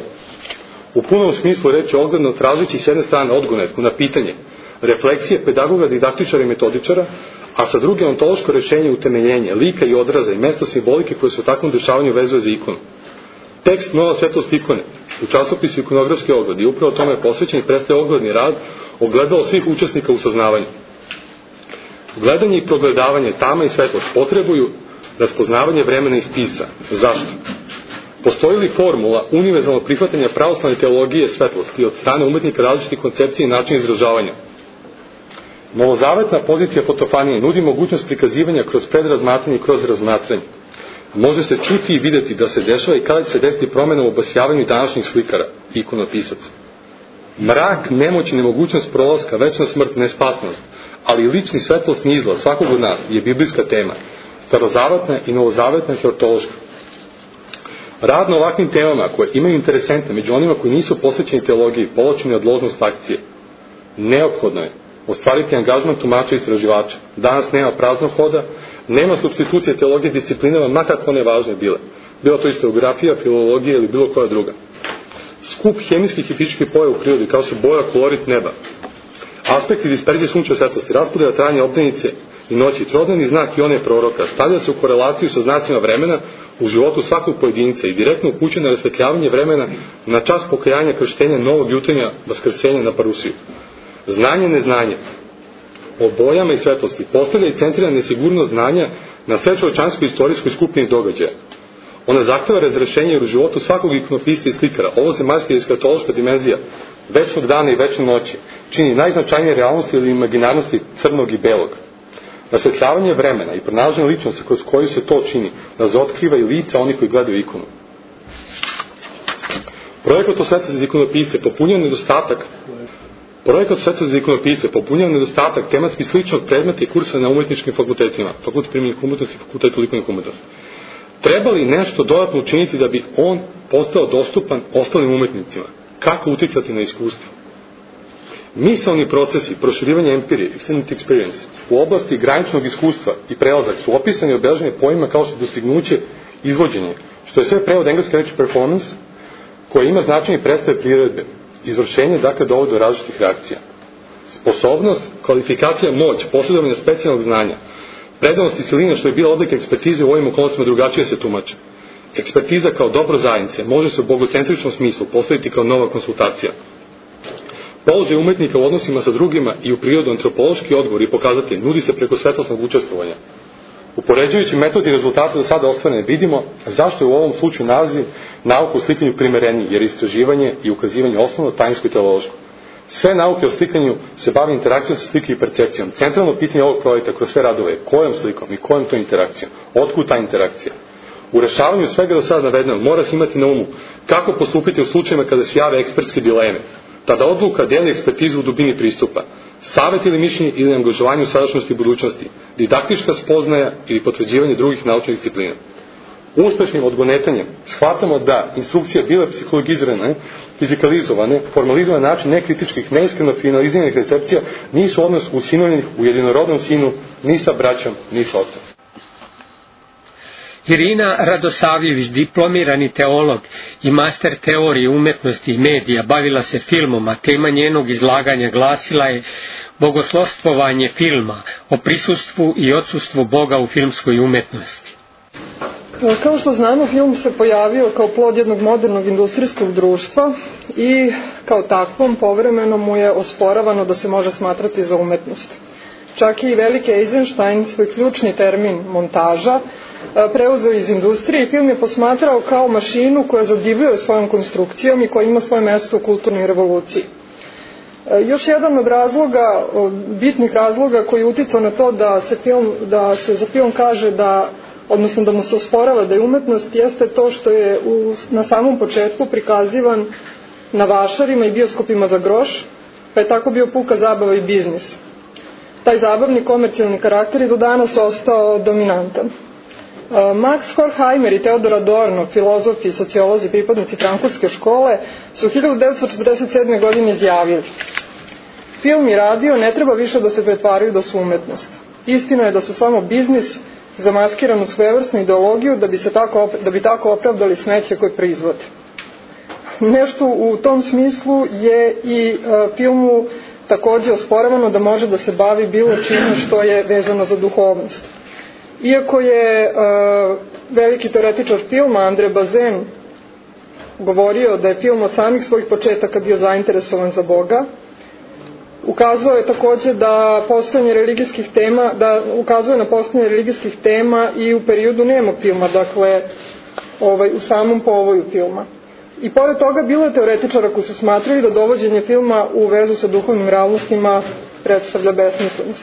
U punom smislu reći ogledno tražeći s jedne strane odgonetku na pitanje refleksije pedagoga, didaktičara i metodičara, a sa druge ontološko rješenje utemeljenja, lika i odraza i mesta simbolike koje se u takvom dešavanju vezuje za ikonu. Tekst Nova svetlost ikone u časopisu Ikonografski ogled i upravo tome je posvećen i predstavlja ogledni rad ogledalo svih učesnika u saznavanju. Gledanje i progledavanje tama i svetlost potrebuju raspoznavanje vremena i spisa. Zašto? Postoji li formula univerzalnog prihvatanja pravoslavne teologije svetlosti od strane umetnika različitih koncepcija i načina izražavanja? Novozavetna pozicija fotofanije nudi mogućnost prikazivanja kroz predrazmatranje i kroz razmatranje. Može se čuti i vidjeti da se dešava i kada će se desiti promjena u obasjavanju današnjih slikara i ikonopisaca. Mrak, nemoć i nemogućnost prolaska, večna smrt, nespasnost, ali i lični svetlosni izlaz svakog od nas je biblijska tema, starozavetna i novozavetna heotološka. Rad na ovakvim temama koje imaju interesente među onima koji nisu posvećeni teologiji, poločeni od ložnost akcije. Neophodno je ostvariti angažman tumača i istraživača. Danas nema praznog hoda, nema supstitucije teologije disciplinama, makako one važne bile. Bila to historiografija, filologija ili bilo koja druga. Skup hemijskih i fizičkih pojava u prirodi, kao su boja, kolorit neba, aspekti disperzije sunčeve svetlosti, raspodela trajanja obdanice i noći, trodnevni znak i one proroka, stavlja se u korelaciju sa znacima vremena u životu svakog pojedinca i direktno upućuje na rasvetljavanje vremena na čas pokajanja, krštenja, novog jutrenja, vaskrsenja na parusiju. Znanje, neznanje o bojama i svetlosti postavlja i centrira nesigurnost znanja na sve čovječanskoj istorijskoj skupini događaja. Ona zahteva razrešenje u životu svakog ikonopisa i slikara. Ovo zemaljska i eskatološka dimenzija večnog dana i večne noći čini najznačajnije realnosti ili imaginarnosti crnog i belog. Rasvetljavanje vremena i pronalaženje ličnosti kroz koju se to čini razotkriva i lica onih koji gledaju ikonu. Projekat o svetlosti za ikonopisce popunjava nedostatak Projekat o svetlosti za ikonopisce popunjava nedostatak tematski sličnog predmeta i kursa na umetničkim fakultetima, fakultet primjenih umetnosti i fakultet likovnih umetnosti. Treba li nešto dodatno učiniti da bi on postao dostupan ostalim umetnicima? Kako uticati na iskustvo? Misalni procesi, proširivanje empirije, extended experience, u oblasti graničnog iskustva i prelazak su opisani i obeleženi pojmima kao što je dostignuće, izvođenje, što je sve prevod engleske reči performance, koja ima značenje predstave priredbe. Izvršenje, dakle, dovodi do različitih reakcija. Sposobnost, kvalifikacija, moć, posjedovanje specijalnog znanja, predanost i silina što je bila odlika ekspertize u ovim okolnostima drugačije se tumače. Ekspertiza kao dobro zajednice može se u bogocentričnom smislu postaviti kao nova konsultacija. Položaj umetnika u odnosima sa drugima i u prirodno-antropološki odgovor i pokazatelj nudi se preko svetlosnog učestvovanja. Upoređujući metod i rezultate do sada ostvarene vidimo zašto je u ovom slučaju naziv nauka o slikanju primereniji, jer istraživanje i ukazivanje osnovno tajinsko i teološko. Sve nauke o slikanju se bave interakcijom sa slikom i percepcijom. Centralno pitanje ovog projekta kroz sve radove je kojom slikom i kojom to interakcijom, otkud ta interakcija. U rešavanju svega do sada navedenog mora se imati na umu kako postupiti u slučajima kada se jave ekspertske dileme. Tada odluka deli ekspertizu u dubini pristupa, savet ili mišljenje ili angažovanje u sadašnjosti i budućnosti, didaktička spoznaja ili potvrđivanje drugih naučnih disciplina. Uspešnim odgonetanjem shvatamo da instrukcije bile psihologizirane, fizikalizovane, formalizovane način nekritičkih, neiskreno finaliziranih recepcija nisu odnos usinovljenih u jedinorodnom sinu ni sa braćom, ni sa ocem. Irina Radosavljević, diplomirani teolog i master teorije umetnosti i medija, bavila se filmom, a tema njenog izlaganja glasila je bogoslovstvovanje filma, o prisustvu i odsustvu Boga u filmskoj umetnosti. Kao što znamo, film se pojavio kao plod jednog modernog industrijskog društva i kao takvom povremeno mu je osporavano da se može smatrati za umetnost. Čak i veliki Eisenstein svoj ključni termin montaža preuzeo iz industrije i film je posmatrao kao mašinu koja zadivljuje svojom konstrukcijom i koja ima svoje mesto u kulturnoj revoluciji. Još jedan od razloga, bitnih razloga koji je uticao na to da se, film, da se za film kaže da, odnosno da mu se osporava da je umetnost, jeste to što je u, na samom početku prikazivan na vašarima i bioskopima za groš, pa je tako bio puka zabava i biznis. Taj zabavni komercijalni karakter je do danas ostao dominantan. Max Horkheimer i Theodor Adorno, filozofi i sociolozi, pripadnici Frankfurtske škole, su hiljadu devetsto četrdeset sedme. godine izjavili: film i radio ne treba više da se pretvaraju da su umetnost. Istina je da su samo biznis zamaskiran u svojevrsnu ideologiju da bi, se tako, da bi tako opravdali smeće koje proizvode. Nešto u tom smislu je i uh, filmu takođe osporavano da može da se bavi bilo čime što je vezano za duhovnost. Iako je uh, veliki teoretičar filma Andre Bazin govorio da je film od samih svojih početaka bio zainteresovan za Boga, ukazao je takođe da postojanje religijskih tema, da ukazuje na postojanje religijskih tema i u periodu nemog filma, dakle ovaj, u samom povoju filma. I pored toga bilo je teoretičara koji su smatrali da dovođenje filma u vezu sa duhovnim realnostima predstavlja besmislenost.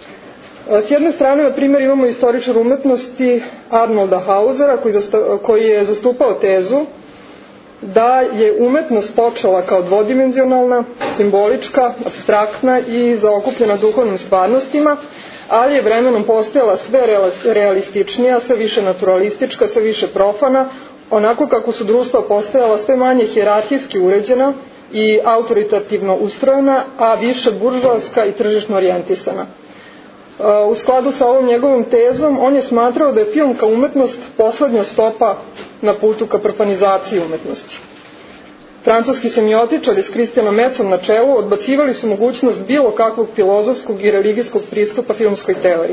S jedne strane, na primjer, imamo istoričar umetnosti Arnolda Hausera koji, zasta, koji je zastupao tezu da je umetnost počela kao dvodimenzionalna, simbolička, apstraktna i zaokupljena duhovnim stvarnostima, ali je vremenom postojala sve realističnija, sve više naturalistička, sve više profana, onako kako su društva postojala sve manje hijerarhijski uređena i autoritativno ustrojena, a više buržoaska i tržišno orijentisana. U skladu sa ovom njegovom tezom, on je smatrao da je film kao umetnost poslednja stopa na putu ka profanizaciji umetnosti. Francuski semiotičari s Kristijanom Mecom na čelu odbacivali su mogućnost bilo kakvog filozofskog i religijskog pristupa filmskoj teoriji.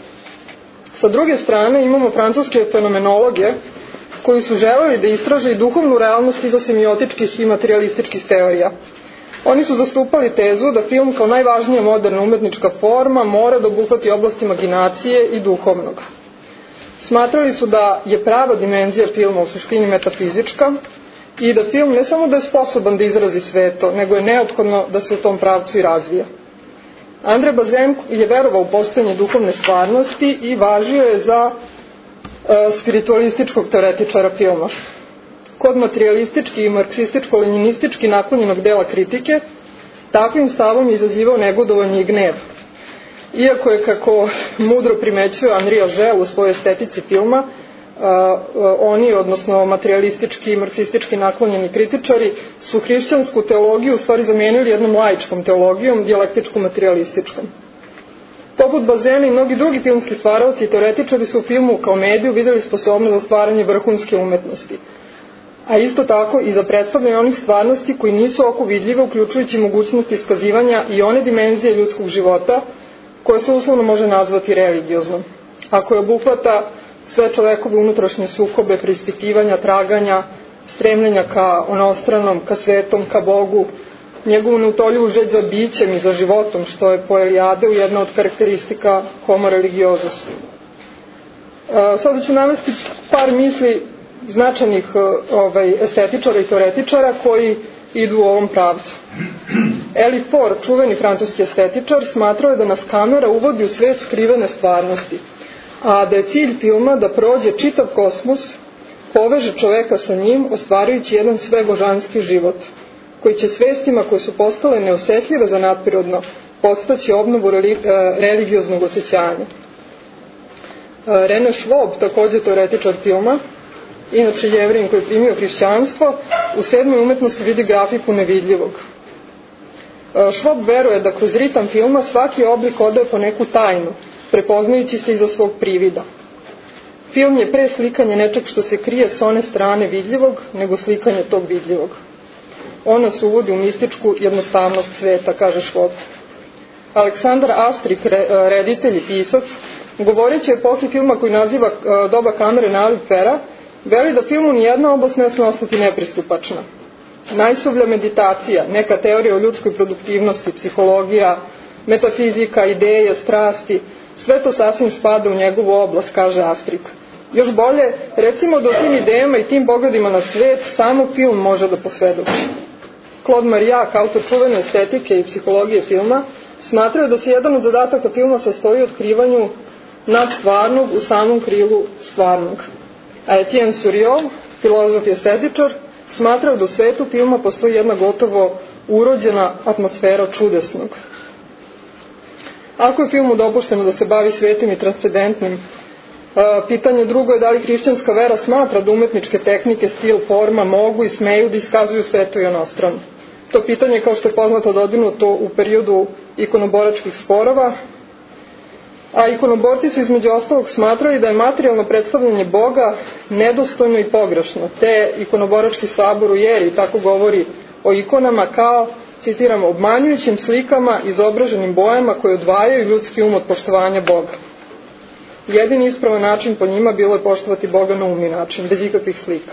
Sa druge strane, imamo francuske fenomenologe koji su želeli da istraže i duhovnu realnost iza semiotičkih i materialističkih teorija. Oni su zastupali tezu da film kao najvažnija moderna umetnička forma mora da obuhvati oblasti imaginacije i duhovnog. Smatrali su da je prava dimenzija filma u suštini metafizička i da film ne samo da je sposoban da izrazi sveto, nego je neophodno da se u tom pravcu i razvija. Andre Bazin je verovao u postojanje duhovne stvarnosti i važio je za e, spiritualističkog teoretičara filma. Kod materialistički i marksističko-leninistički naklonjenog dela kritike, takvim stavom je izazivao negodovanje i gnev. Iako je, kako mudro primećuje Henri Auger u svojoj estetici filma, oni, odnosno materialistički i marksistički naklonjeni kritičari, su hrišćansku teologiju u stvari zamenili jednom laičkom teologijom, dijalektičko-materialističkom. Poput Bazena i mnogi drugi filmski stvaraoci i teoretičari su u filmu kao mediju videli sposobnost za stvaranje vrhunske umetnosti, a isto tako i za predstavljanje onih stvarnosti koji nisu oko vidljive, uključujući mogućnost iskazivanja i one dimenzije ljudskog života koje se uslovno može nazvati religioznom, a koje obuhvata sve čovekove unutrašnje sukobe, preispitivanja, traganja, stremljenja ka onostranom, ka svetom, ka Bogu, njegovu neutoljivu želj za bićem i za životom, što je po Elijadeu jedna od karakteristika homo religiozus. Sada ću navesti par misli značajnih ovaj, estetičara i teoretičara koji idu u ovom pravcu. Elie Faure, čuveni francuski estetičar, smatrao je da nas kamera uvodi u svet skrivene stvarnosti, a da je cilj filma da prođe čitav kosmos, poveže čoveka sa njim, ostvarujući jedan svebožanski život, koji će svestima koje su postale neosetljive za nadprirodno podstaći obnovu religioznog osjećanja. René Schwab, takođe teoretičar filma, inače Jevrin koji je primio hrišćanstvo, u sedmoj umetnosti vidi grafiku nevidljivog. Schwab veruje da kroz ritam filma svaki oblik odaje po neku tajnu, prepoznajući se iza svog privida. Film je pre slikanje nečeg što se krije s one strane vidljivog, nego slikanje tog vidljivog. On nas uvodi u mističku jednostavnost sveta, kaže Schwab. Aleksandar Astrik, reditelj i pisac, govoreći o epohi filma koji naziva Doba kamere Nali Pera, veli da filmu nijedna oblast ne sme ostati nepristupačna. Najsuvlja meditacija, neka teorija o ljudskoj produktivnosti, psihologija, metafizika, ideje, strasti, sve to sasvim spada u njegovu oblast, kaže Astrik. Još bolje, recimo da o tim idejama i tim pogledima na svet samo film može da posvedoči. Claude Marillac, autor čuvene estetike i psihologije filma, smatrao da se jedan od zadataka filma sastoji u otkrivanju nadstvarnog u samom krilu stvarnog. A Etienne Suriol, filozof i estetičar, smatrao da u svetu filma postoji jedna gotovo urođena atmosfera čudesnog. Ako je filmu dopušteno da se bavi svetim i transcendentnim, pitanje drugo je da li hrišćanska vera smatra da umetničke tehnike, stil, forma mogu i smeju da iskazuju sveto i onostrano. To pitanje, kao što je poznato, dodirnuto u periodu ikonoboračkih sporova, a ikonoborci su između ostalog smatrali da je materijalno predstavljanje Boga nedostojno i pogrešno, te ikonoborački sabor u Jeri tako govori o ikonama kao, citiramo, obmanjujućim slikama izobraženim bojama koje odvajaju ljudski um od poštovanja Boga. Jedini ispravan način po njima bilo je poštovati Boga na umni način, bez ikakvih slika.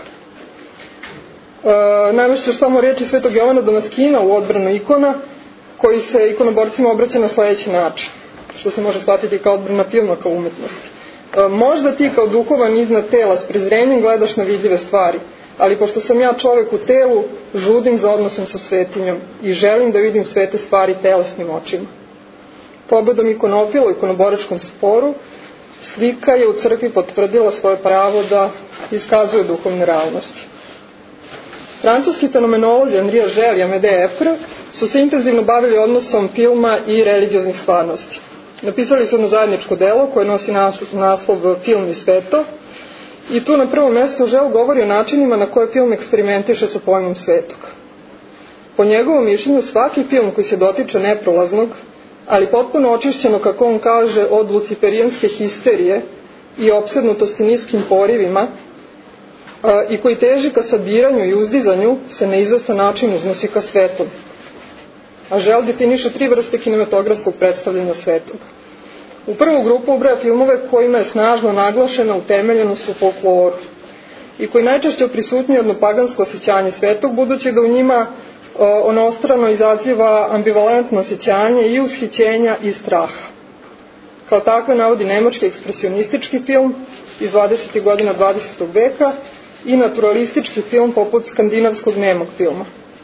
E, najviše ćeš samo reći Svetog Jovana Damaskina u odbranu ikona, koji se ikonoborcima obraća na sledeći način, što se može shvatiti kao odbrana filma kao umetnosti. E, možda ti kao duhovan iznad tela s prezrenjem gledaš na vidljive stvari, ali pošto sam ja čovek u telu, žudim za odnosom sa svetinjom i želim da vidim svete stvari telesnim očima. Pobedom ikonofila u ikonoboračkom sporu, slika je u crkvi potvrdila svoje pravo da iskazuje duhovne realnosti. Francuski fenomenolozi Henri Agel i Amédée Epre su se intenzivno bavili odnosom filma i religioznih stvarnosti. Napisali su jedno zajedničko delo koje nosi naslov Film i sveto i tu na prvom mjestu Agel govori o načinima na koje film eksperimentiše sa pojmom svetog. Po njegovom mišljenju svaki film koji se dotiče neprolaznog, ali potpuno očišćeno, kako on kaže, od luciferijanske histerije i opsednutosti niskim porivima a, i koji teži ka sabiranju i uzdizanju, se na izvestan način uznosi ka svetom. Agel definiše tri vrste kinematografskog predstavljanja svetog. U prvu grupu ubraja filmove kojima je snažno naglašena utemeljenost u folkloru i koji najčešće oprisutnju jedno pagansko osjećanje svetog, budući da u njima onostrano izaziva ambivalentno osjećanje i ushićenja i straha. Kao takve navodi nemački ekspresionistički film iz dvadesetih godina dvadesetog veka i naturalistički film poput skandinavskog nemog filma.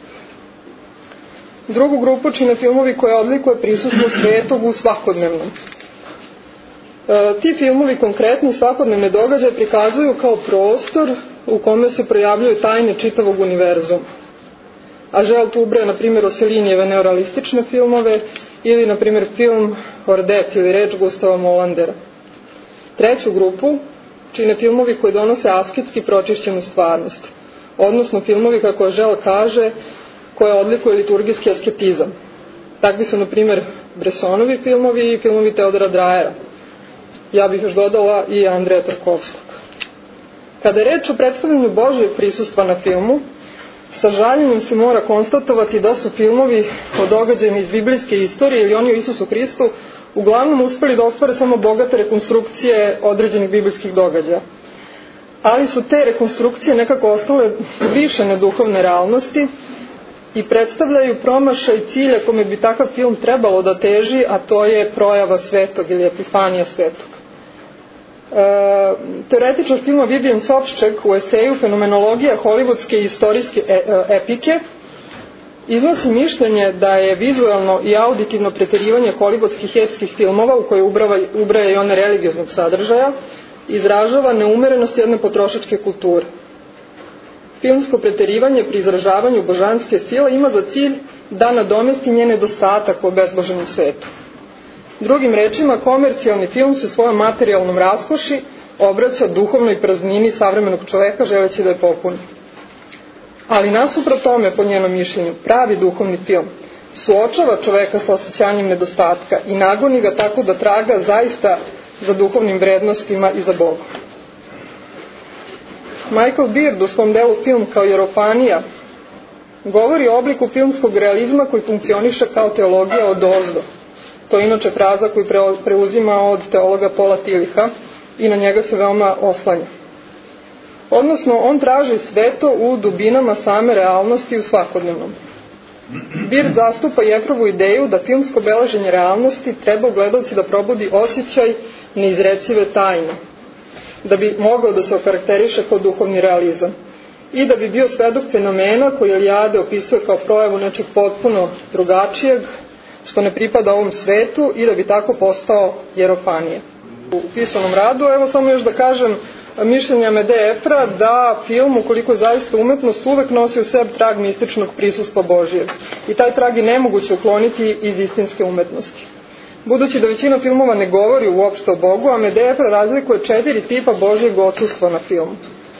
Drugu grupu čine filmovi koje odlikuje prisustvo svetog u svakodnevnom. E, ti filmovi konkretni svakodnevne događaje prikazuju kao prostor u kome se projavljuju tajne čitavog univerzuma. Agel tu ubraja, na primjer, Oselinijeve neorealistične filmove ili, na primjer, film Ordet ili Reč Gustava Molandera. Treću grupu čine filmovi koji donose asketski pročišćenu stvarnost, odnosno filmovi, kako Agel kaže, koje odlikuje liturgijski asketizam. Takvi su, na primjer, Bressonovi filmovi i filmovi Teodora Drajera. Ja bih još dodala i Andreja Tarkovskog. Kada je reč o predstavljanju Božjeg prisustva na filmu, sa žaljenjem se mora konstatovati da su filmovi o događajima iz biblijske istorije ili oni o Isusu Hristu uglavnom uspeli da ostvare samo bogate rekonstrukcije određenih biblijskih događaja. Ali su te rekonstrukcije nekako ostale lišene duhovne realnosti i predstavljaju promašaj cilja kome bi takav film trebalo da teži, a to je projava svetog ili epifanija svetog. E, teoretičar filma Vivian Sobčak u eseju Fenomenologija hollywoodske i istorijske e, e, epike iznosi mišljenje da je vizualno i auditivno preterivanje hollywoodskih epskih filmova, u koje ubraja i one religioznog sadržaja, izražava neumerenost jedne potrošačke kulture. Filmsko preterivanje pri izražavanju božanske sile ima za cilj da nadomesti njen nedostatak u obezboženom svetu. Drugim rečima, komercijalni film se svojom materijalnom raskoši obraća duhovnoj praznini savremenog čoveka želeći da je popuni. Ali nasuprot tome, po njenom mišljenju, pravi duhovni film suočava čoveka sa osjećanjem nedostatka i nagoni ga tako da traga zaista za duhovnim vrednostima i za Bogom. Michael Beard u svom delu Film kao jerofanija govori o obliku filmskog realizma koji funkcioniše kao teologija od ozdo. To je inače fraza koju preuzima od teologa Paula Tillicha i na njega se veoma oslanja. Odnosno, on traži sveto u dubinama same realnosti u svakodnevnom. Beard zastupa Jefrovu ideju da filmsko beleženje realnosti treba u gledalci da probudi osjećaj neizrecive tajne, da bi mogao da se okarakteriše kao duhovni realizam i da bi bio svedok fenomena koji Elijade opisuje kao projavu nečeg potpuno drugačijeg, što ne pripada ovom svetu, i da bi tako postao jerofanije. U pisanom radu, evo samo još da kažem, mišljenja Amedea Efra da film, ukoliko je zaista umetnost, uvek nosi u sebi trag mističnog prisustva Božijeg. I taj trag je nemoguće ukloniti iz istinske umetnosti. Budući da većina filmova ne govori uopšte o Bogu, Amedea Efra razlikuje četiri tipa Božijeg odsustva na filmu.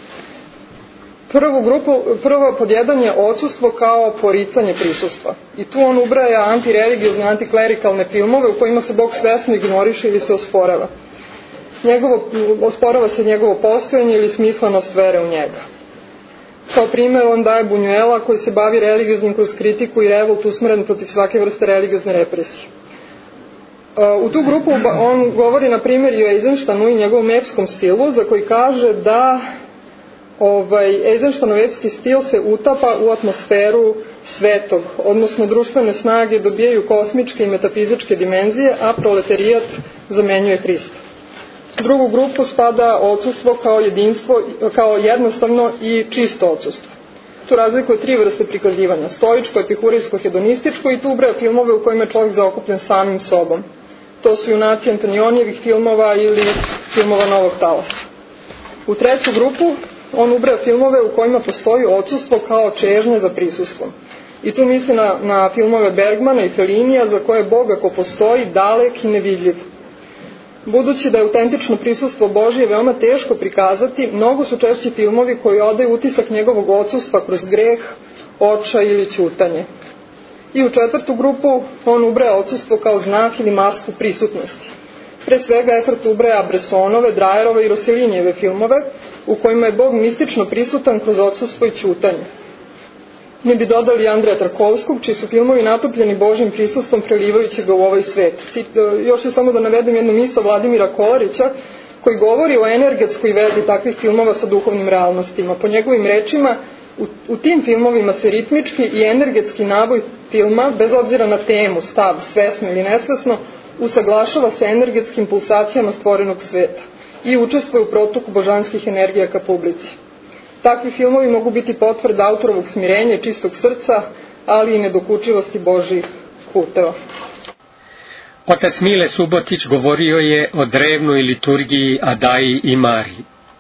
Prvu grupu, prvo pod jedan je odsustvo kao poricanje prisustva. I tu on ubraja antireligiozne, antiklerikalne filmove u kojima se Bog svesno ignoriše ili se osporava. Njegovo, osporava se njegovo postojanje ili smislenost vere u njega. Kao primjer on daje Buñuela koji se bavi religioznim kroz kritiku i revolt usmeren protiv svake vrste religiozne represije. U tu grupu on govori na primjer i o Eisensteinu i njegovom epskom stilu, za koji kaže da ovaj, Eisensteinov epski stil se utapa u atmosferu svetog, odnosno društvene snage dobijaju kosmičke i metafizičke dimenzije, a proletarijat zamenjuje Hrista. Drugu grupu spada odsustvo kao jedinstvo, kao jednostavno i čisto odsustvo. Tu razlikuje tri vrste prikazivanja: stoičko, epihurijsko, hedonističko, i tu ubraja filmove u kojima je čovjek zaokupljen samim sobom. To su junaci Antonionijevih filmova ili filmova Novog talasa. U treću grupu on ubraja filmove u kojima postoji odsustvo kao čežnje za prisustvom. I tu misli na, na filmove Bergmana i Fellinija, za koje Bog, ako postoji, dalek i nevidljiv. Budući da je autentično prisustvo Božije veoma teško prikazati, mnogo su češći filmovi koji odaju utisak njegovog odsustva kroz greh, očaj ili ćutanje. I u četvrtu grupu on ubraja odsustvo kao znak ili masku prisutnosti. Pre svega Efert ubraja Bressonove, Dreierove i Rosselinijeve filmove u kojima je Bog mistično prisutan kroz odsustvo i ćutanje. Mi bi dodali Andreja Tarkovskog, čiji su filmovi natopljeni Božjim prisustvom prelivajući ga u ovaj svet. Još ću samo da navedem jednu misao Vladimira Kolarića, koji govori o energetskoj vezi takvih filmova sa duhovnim realnostima. Po njegovim rečima, u, u tim filmovima se ritmički i energetski naboj filma, bez obzira na temu, stav, svesno ili nesvesno, usaglašava sa energetskim pulsacijama stvorenog sveta i učestvuje u protoku božanskih energija ka publici. Takvi filmovi mogu biti potvrda autorovog smirenja i čistog srca, ali i nedokučivosti Božjih puteva. Otac Mile Subotić govorio je o drevnoj liturgiji Adaji i Mariji.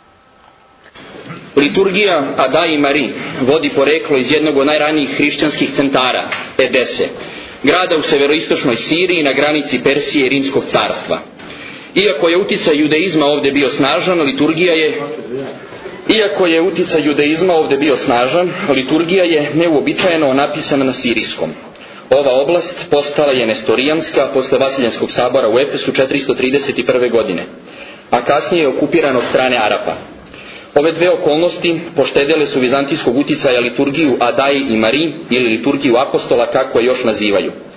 Liturgija Adaji i Mariji vodi poreklo iz jednog od najranijih hrišćanskih centara, Edese, grada u severoistočnoj Siriji na granici Persije i Rimskog carstva. Iako je uticaj judeizma ovdje bio snažan, liturgija je Iako je uticaj judeizma ovdje bio snažan, liturgija je neuobičajeno napisana na sirijskom. Ova oblast postala je nestorijanska posle Vasiljanskog sabora u Efesu četiristo trideset prve. godine, a kasnije je okupirana od strane Arapa. Ove dve okolnosti poštedjele su vizantijskog uticaja liturgiju Adaji i Mariji ili liturgiju apostola, kako je još nazivaju.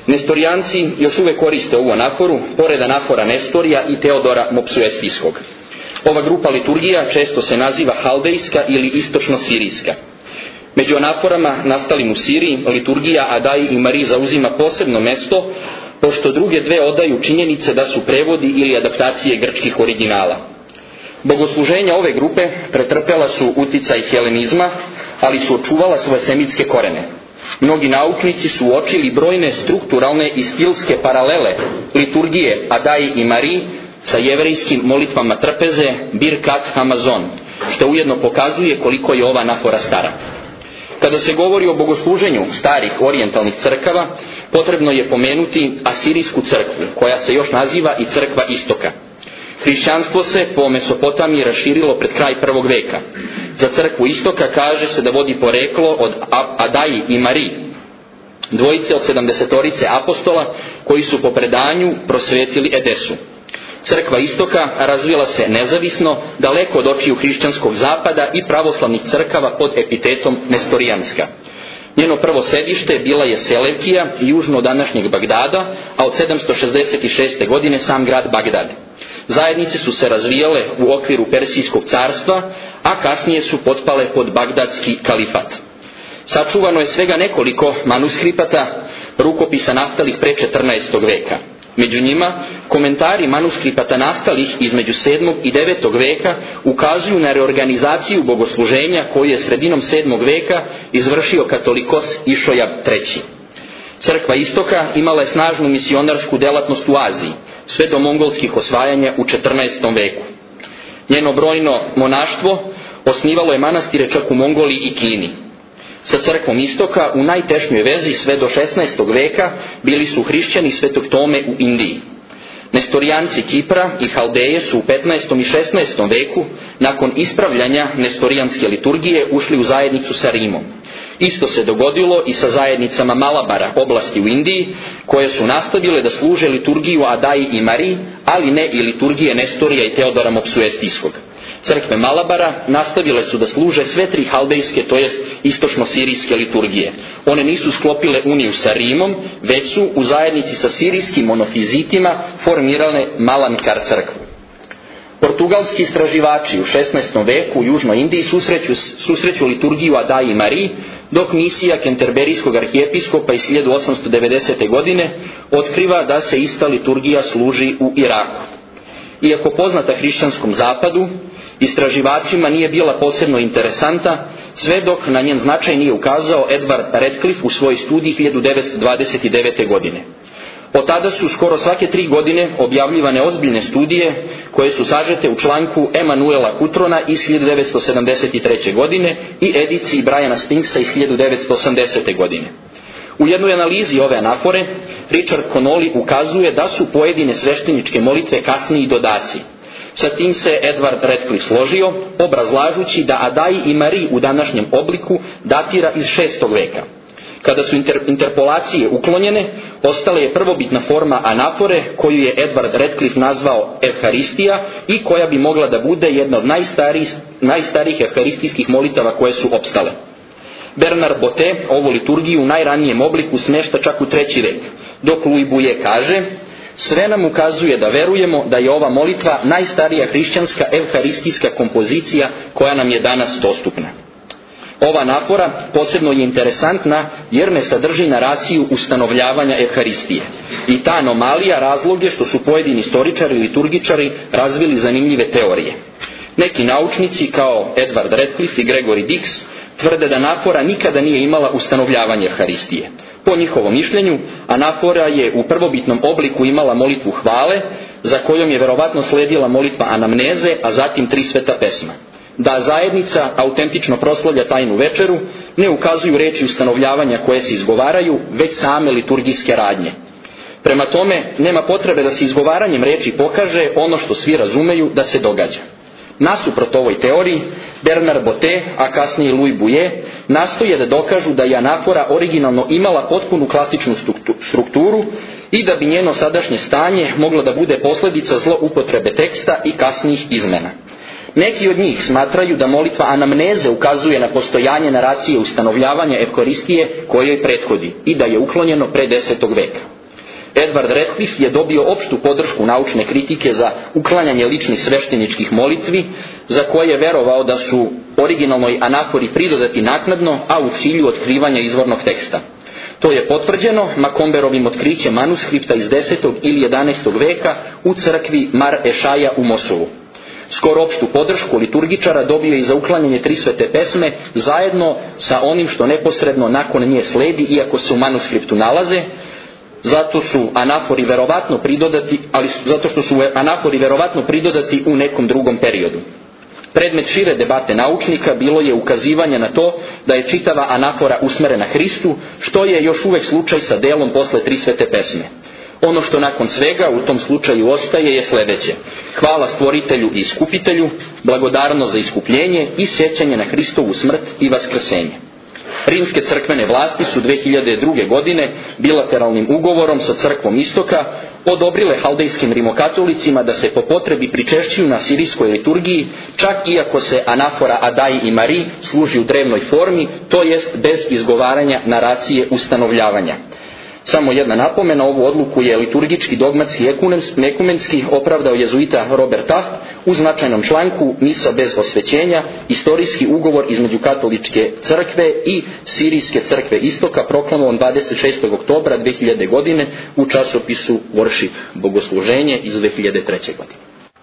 Nestorijanci još uvek koriste ovu anaforu, pored anafora Nestorija i Teodora Mopsuestijskog. Ova grupa liturgija često se naziva haldejska ili istočno-sirijska. Među anaforama nastalim u Siriji, liturgija Adaji i Mariji zauzima posebno mesto, pošto druge dve odaju činjenice da su prevodi ili adaptacije grčkih originala. Bogosluženja ove grupe pretrpela su uticaj helenizma, ali su očuvala svoje semitske korene. Mnogi naučnici su uočili brojne strukturalne i stilske paralele liturgije Adaji i Mariji sa jevrejskim molitvama trpeze Birkat Hamazon, što ujedno pokazuje koliko je ova anafora stara. Kada se govori o bogosluženju starih orijentalnih crkava, potrebno je pomenuti Asirijsku crkvu, koja se još naziva i crkva Istoka. Hrišćanstvo se po Mesopotamiji raširilo pred kraj prvog veka. Za crkvu Istoka kaže se da vodi poreklo od Adaji i Mariji, dvojice od sedamdesetorice apostola koji su po predanju prosvetili Edesu. Crkva Istoka razvila se nezavisno, daleko od očiju hrišćanskog zapada i pravoslavnih crkava pod epitetom Nestorijanska. Njeno prvo sedište bila je Selevkija, južno od današnjeg Bagdada, a od sedamsto šezdeset šeste. godine sam grad Bagdad. Zajednice su se razvijale u okviru Persijskog carstva, a kasnije su potpale pod Bagdadski kalifat. Sačuvano je svega nekoliko manuskripata rukopisa nastalih pre četrnaestog veka. Među njima, komentari manuskripata nastalih između sedmog i devetog veka ukazuju na reorganizaciju bogosluženja koju je sredinom sedmog veka izvršio katolikos Išoja treći. Crkva Istoka imala je snažnu misionarsku delatnost u Aziji, sve do mongolskih osvajanja u četrnaestom veku. Njeno brojno monaštvo osnivalo je manastire čak u Mongoliji i Kini. Sa crkvom Istoka u najtešnjoj vezi sve do šesnaestog veka bili su hrišćani Svetog Tome u Indiji. Nestorijanci Kipra i Haldeje su u petnaestom i šesnaestom veku, nakon ispravljanja nestorijanske liturgije, ušli u zajednicu sa Rimom. Isto se dogodilo i sa zajednicama Malabara, oblasti u Indiji, koje su nastavile da služe liturgiju Adaji i Mariji, ali ne i liturgije Nestorija i Teodora Mopsuestijskog. Crkve Malabara nastavile su da služe sve tri haldejske, to jest istočno-sirijske liturgije. One nisu sklopile uniju sa Rimom, već su u zajednici sa sirijskim monofizitima formirale Malankar crkvu. Portugalski istraživači u šesnaestom veku u Južnoj Indiji susreću, susreću liturgiju Adaji i Mariji, dok misija Kenterberijskog arhijepiskopa iz hiljadu osamsto devedesete. godine otkriva da se ista liturgija služi u Iraku. Iako poznata hrišćanskom zapadu, istraživačima nije bila posebno interesanta, sve dok na njen značaj nije ukazao Edward Radcliffe u svojoj studiji hiljadu devetsto dvadeset devete. godine. Od tada su skoro svake tri godine objavljivane ozbiljne studije koje su sažete u članku Emanuela Cutrona iz hiljadu devetsto sedamdeset treće. godine i ediciji Briana Spinksa iz hiljadu devetsto osamdesete. godine. U jednoj analizi ove anafore, Richard Connolly ukazuje da su pojedine svešteničke molitve kasniji dodaci. Sa tim se Edward Radcliffe složio, obrazlažući da Adaji i Mariji u današnjem obliku datira iz šestog veka. Kada su inter, interpolacije uklonjene, ostala je prvobitna forma anafore koju je Edward Radcliffe nazvao Evharistija i koja bi mogla da bude jedna od najstarijih, najstarijih evharistijskih molitava koje su opstale. Bernard Botte ovu liturgiju u najranijem obliku smješta čak u treći vek, dok Louis Bouillet kaže: sve nam ukazuje da verujemo da je ova molitva najstarija hrišćanska evharistijska kompozicija koja nam je danas dostupna. Ova anafora posebno je interesantna jer ne sadrži naraciju ustanovljavanja evharistije. I ta anomalija razlog je što su pojedini istoričari i liturgičari razvili zanimljive teorije. Neki naučnici kao Edward Radcliffe i Gregory Dix tvrde da anafora nikada nije imala ustanovljavanje evharistije. Po njihovom mišljenju, anafora je u prvobitnom obliku imala molitvu hvale, za kojom je verovatno sledila molitva anamneze, a zatim tri sveta pesma. Da zajednica autentično proslavlja tajnu večeru, ne ukazuju reči ustanovljavanja koje se izgovaraju, već same liturgijske radnje. Prema tome, nema potrebe da se izgovaranjem reči pokaže ono što svi razumeju da se događa. Nasuprot ovoj teoriji, Bernard Botte, a kasnije Louis Bouillet, nastoje da dokažu da je anafora originalno imala potpunu klasičnu strukturu i da bi njeno sadašnje stanje moglo da bude posljedica zloupotrebe teksta i kasnijih izmena. Neki od njih smatraju da molitva anamneze ukazuje na postojanje naracije ustanovljavanja evharistije kojoj prethodi i da je uklonjeno pre desetog veka. Edward Radcliffe je dobio opštu podršku naučne kritike za uklanjanje ličnih svešteničkih molitvi, za koje je verovao da su originalnoj anafori pridodati naknadno, a u cilju otkrivanja izvornog teksta. To je potvrđeno Macomberovim otkrićem manuskripta iz desetog ili jedanaestog veka u crkvi Mar Ešaja u Mosulu. Skoro opštu podršku liturgičara dobio je i za uklanjanje tri svete pesme zajedno sa onim što neposredno nakon nje sledi, iako se u manuskriptu nalaze. Zato su anafori verovatno pridodati, ali zato što su anafori verovatno pridodati u nekom drugom periodu. Predmet šire debate naučnika bilo je ukazivanje na to da je čitava anafora usmerena Hristu, što je još uvek slučaj sa delom posle tri svete pesme. Ono što nakon svega u tom slučaju ostaje je sledeće: hvala Stvoritelju i Iskupitelju, blagodarno za iskupljenje i sjećanje na Hristovu smrt i vaskrsenje. Rimske crkvene vlasti su dve hiljade druge. godine bilateralnim ugovorom sa crkvom Istoka odobrile haldejskim rimokatolicima da se po potrebi pričešćuju na sirijskoj liturgiji, čak iako se anafora Adai i Mari služi u drevnoj formi, to jest bez izgovaranja naracije ustanovljavanja. Samo jedna napomena, ovu odluku je liturgički, dogmatski, ekumenski opravdao jezuita Robert Taft u značajnom članku Misa bez osvećenja, istorijski ugovor između katoličke crkve i sirijske crkve Istoka, proklamovan dvadeset šestog oktobra dve hiljade. godine u časopisu Worship bogosluženje iz dve hiljade treće. godine.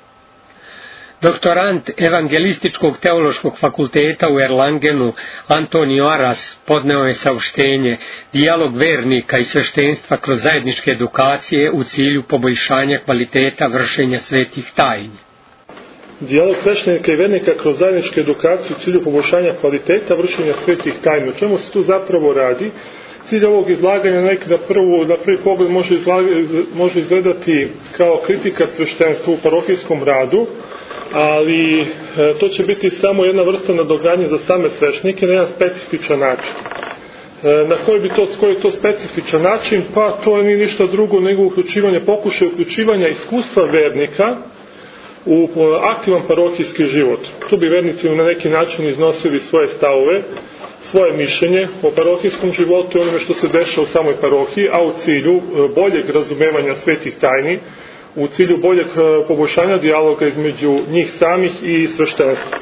Doktorant Evangelističkog teološkog fakulteta u Erlangenu Antonio Aras podneo je saopštenje Dijalog vernika i sveštenstva kroz zajedničke edukacije u cilju poboljšanja kvaliteta vršenja svetih tajni. Dijalog sveštenika i vernika kroz zajedničke edukacije u cilju poboljšanja kvaliteta vršenja svetih tajni. O čemu se tu zapravo radi? Cilj ovog izlaganja nek na, prvu, na prvi pogled može, izlaga, može izgledati kao kritika sveštenstva u parohijskom radu, ali e, to će biti samo jedna vrsta nadogradnje za same svešnike na jedan specifičan način. E, na koji bi to, koji je to specifičan način? Pa to nije ništa drugo nego uključivanje, pokušaj uključivanja iskustva vernika u aktivan parohijski život. Tu bi vernici na neki način iznosili svoje stavove, svoje mišljenje o parohijskom životu i onome što se dešava u samoj parohiji, a u cilju boljeg razumevanja svetih tajni, u cilju boljeg poboljšanja dijaloga između njih samih i sveštenstva.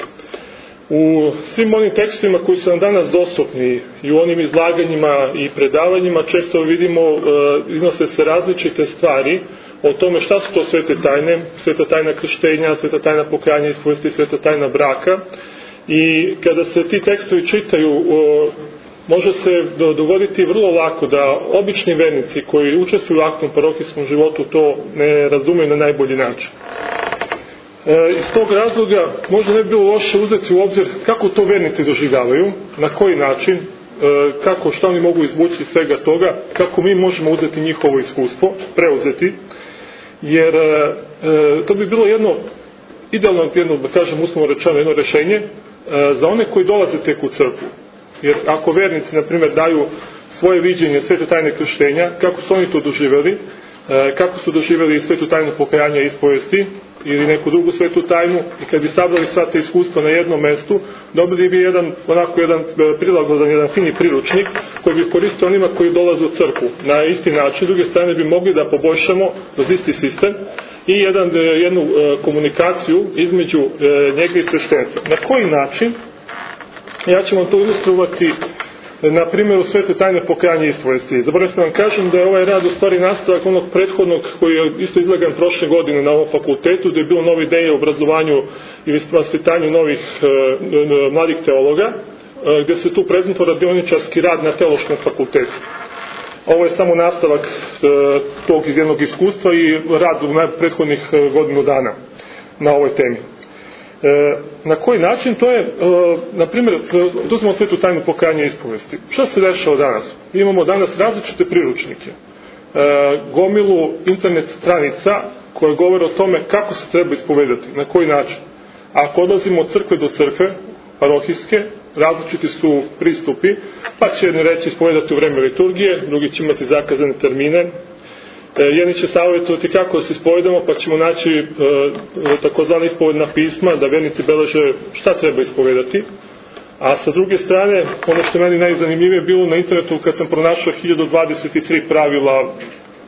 U svim onim tekstovima koji su nam danas dostupni i u onim izlaganjima i predavanjima često vidimo, iznose se različite stvari o tome šta su to svete tajne, sveta tajna krštenja, sveta tajna pokajanja, ispovesti, sveta tajna braka. I kada se ti tekstovi čitaju, može se dogoditi vrlo lako da obični vernici koji učestvuju u aktivnom parohijskom životu to ne razumeju na najbolji način. E, iz tog razloga možda ne bi bilo loše uzeti u obzir kako to vernici doživljavaju, na koji način, e, kako, šta oni mogu izvući iz svega toga, kako mi možemo uzeti njihovo iskustvo, preuzeti, jer e, to bi bilo jedno idealno, jedno, da kažem uslovno rečeno, jedno rešenje e, za one koji dolaze tek u crkvu. Jer ako vernici, na primjer, daju svoje viđenje svete tajne krštenja, kako su oni to doživjeli, kako su doživjeli svetu tajnu pokajanja i ispovesti ili neku drugu svetu tajnu, i kad bi sabrali sva te iskustva na jednom mestu, dobili bi jedan, onako jedan prilagodan, jedan fini priručnik koji bi koristio onima koji dolaze u crkvu na isti način. S druge strane bi mogli da poboljšamo kroz isti sistem i jedan, jednu komunikaciju između njega i sveštenstva. Na koji način? Ja ću vam to ilustrovati na primjeru svete tajne pokajanja i ispovesti. Zaboravim se vam kažem da je ovaj rad u stvari nastavak onog prethodnog koji je isto izlagan prošle godine na ovom fakultetu, gdje je bilo nove ideje o obrazovanju i vaspitanju novih e, mladih teologa, e, gdje se tu prezentovao radioničarski rad na teološkom fakultetu. Ovo je samo nastavak e, tog jednog iskustva i rad u prethodnih e, godinu dana na ovoj temi. E, na koji način? To je, e, na primjer, uzmemo svetu tajnu pokajanja i ispovesti. Šta se dešava danas? Mi imamo danas različite priručnike, e, gomilu internet stranica koje govore o tome kako se treba ispovedati, na koji način. Ako odlazimo od crkve do crkve, parohijske, različiti su pristupi, pa će jedni reći ispovedati u vreme liturgije, drugi će imati zakazane termine. Jedni će savjetovati kako da se ispovedamo, pa ćemo naći e, takozvana ispovedna pisma, da vernici beleže šta treba ispovedati. A sa druge strane, ono što je meni najzanimljivije bilo na internetu kad sam pronašao hiljadu dvadeset tri pravila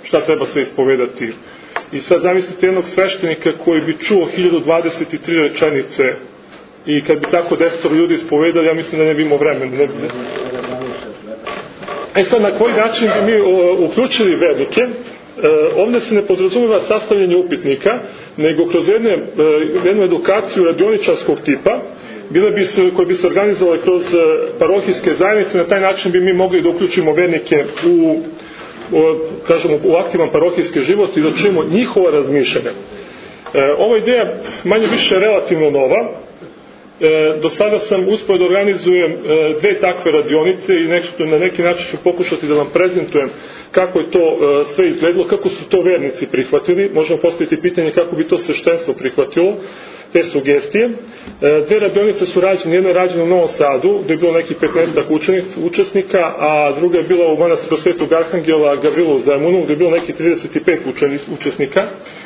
šta treba sve ispovedati. I sad zamislite jednog sveštenika koji bi čuo hiljadu dvadeset tri rečenice i kad bi tako desetoro ljudi ispovedali, ja mislim da ne bi imao vremena. Ne bi, ne. E sad, na koji način bi mi o, uključili vernike? E, ovdje se ne podrazumijeva sastavljanje upitnika, nego kroz jedne, e, jednu edukaciju radioničarskog tipa, bile bi se, koje bi se organizovale kroz parohijske zajednice. Na taj način bi mi mogli da uključimo vernike u, u, kažemo, u aktivan parohijski život i da čujemo njihova razmišljanja. E, ova ideja manje više relativno nova. E, do sada sam uspio da organizujem e, dve takve radionice i nešto, na neki način ću pokušati da vam prezentujem kako je to e, sve izgledalo, kako su to vernici prihvatili. Možemo postaviti pitanje kako bi to sveštenstvo prihvatilo te sugestije. E, dve radionice su rađene, jedna je rađena u Novom Sadu, gdje je bilo nekih petnaestak učesnika, a druga je bila u manastiru Svetog Arhangela Gavrila u Zemunu, gdje je bilo nekih trideset pet učesnika.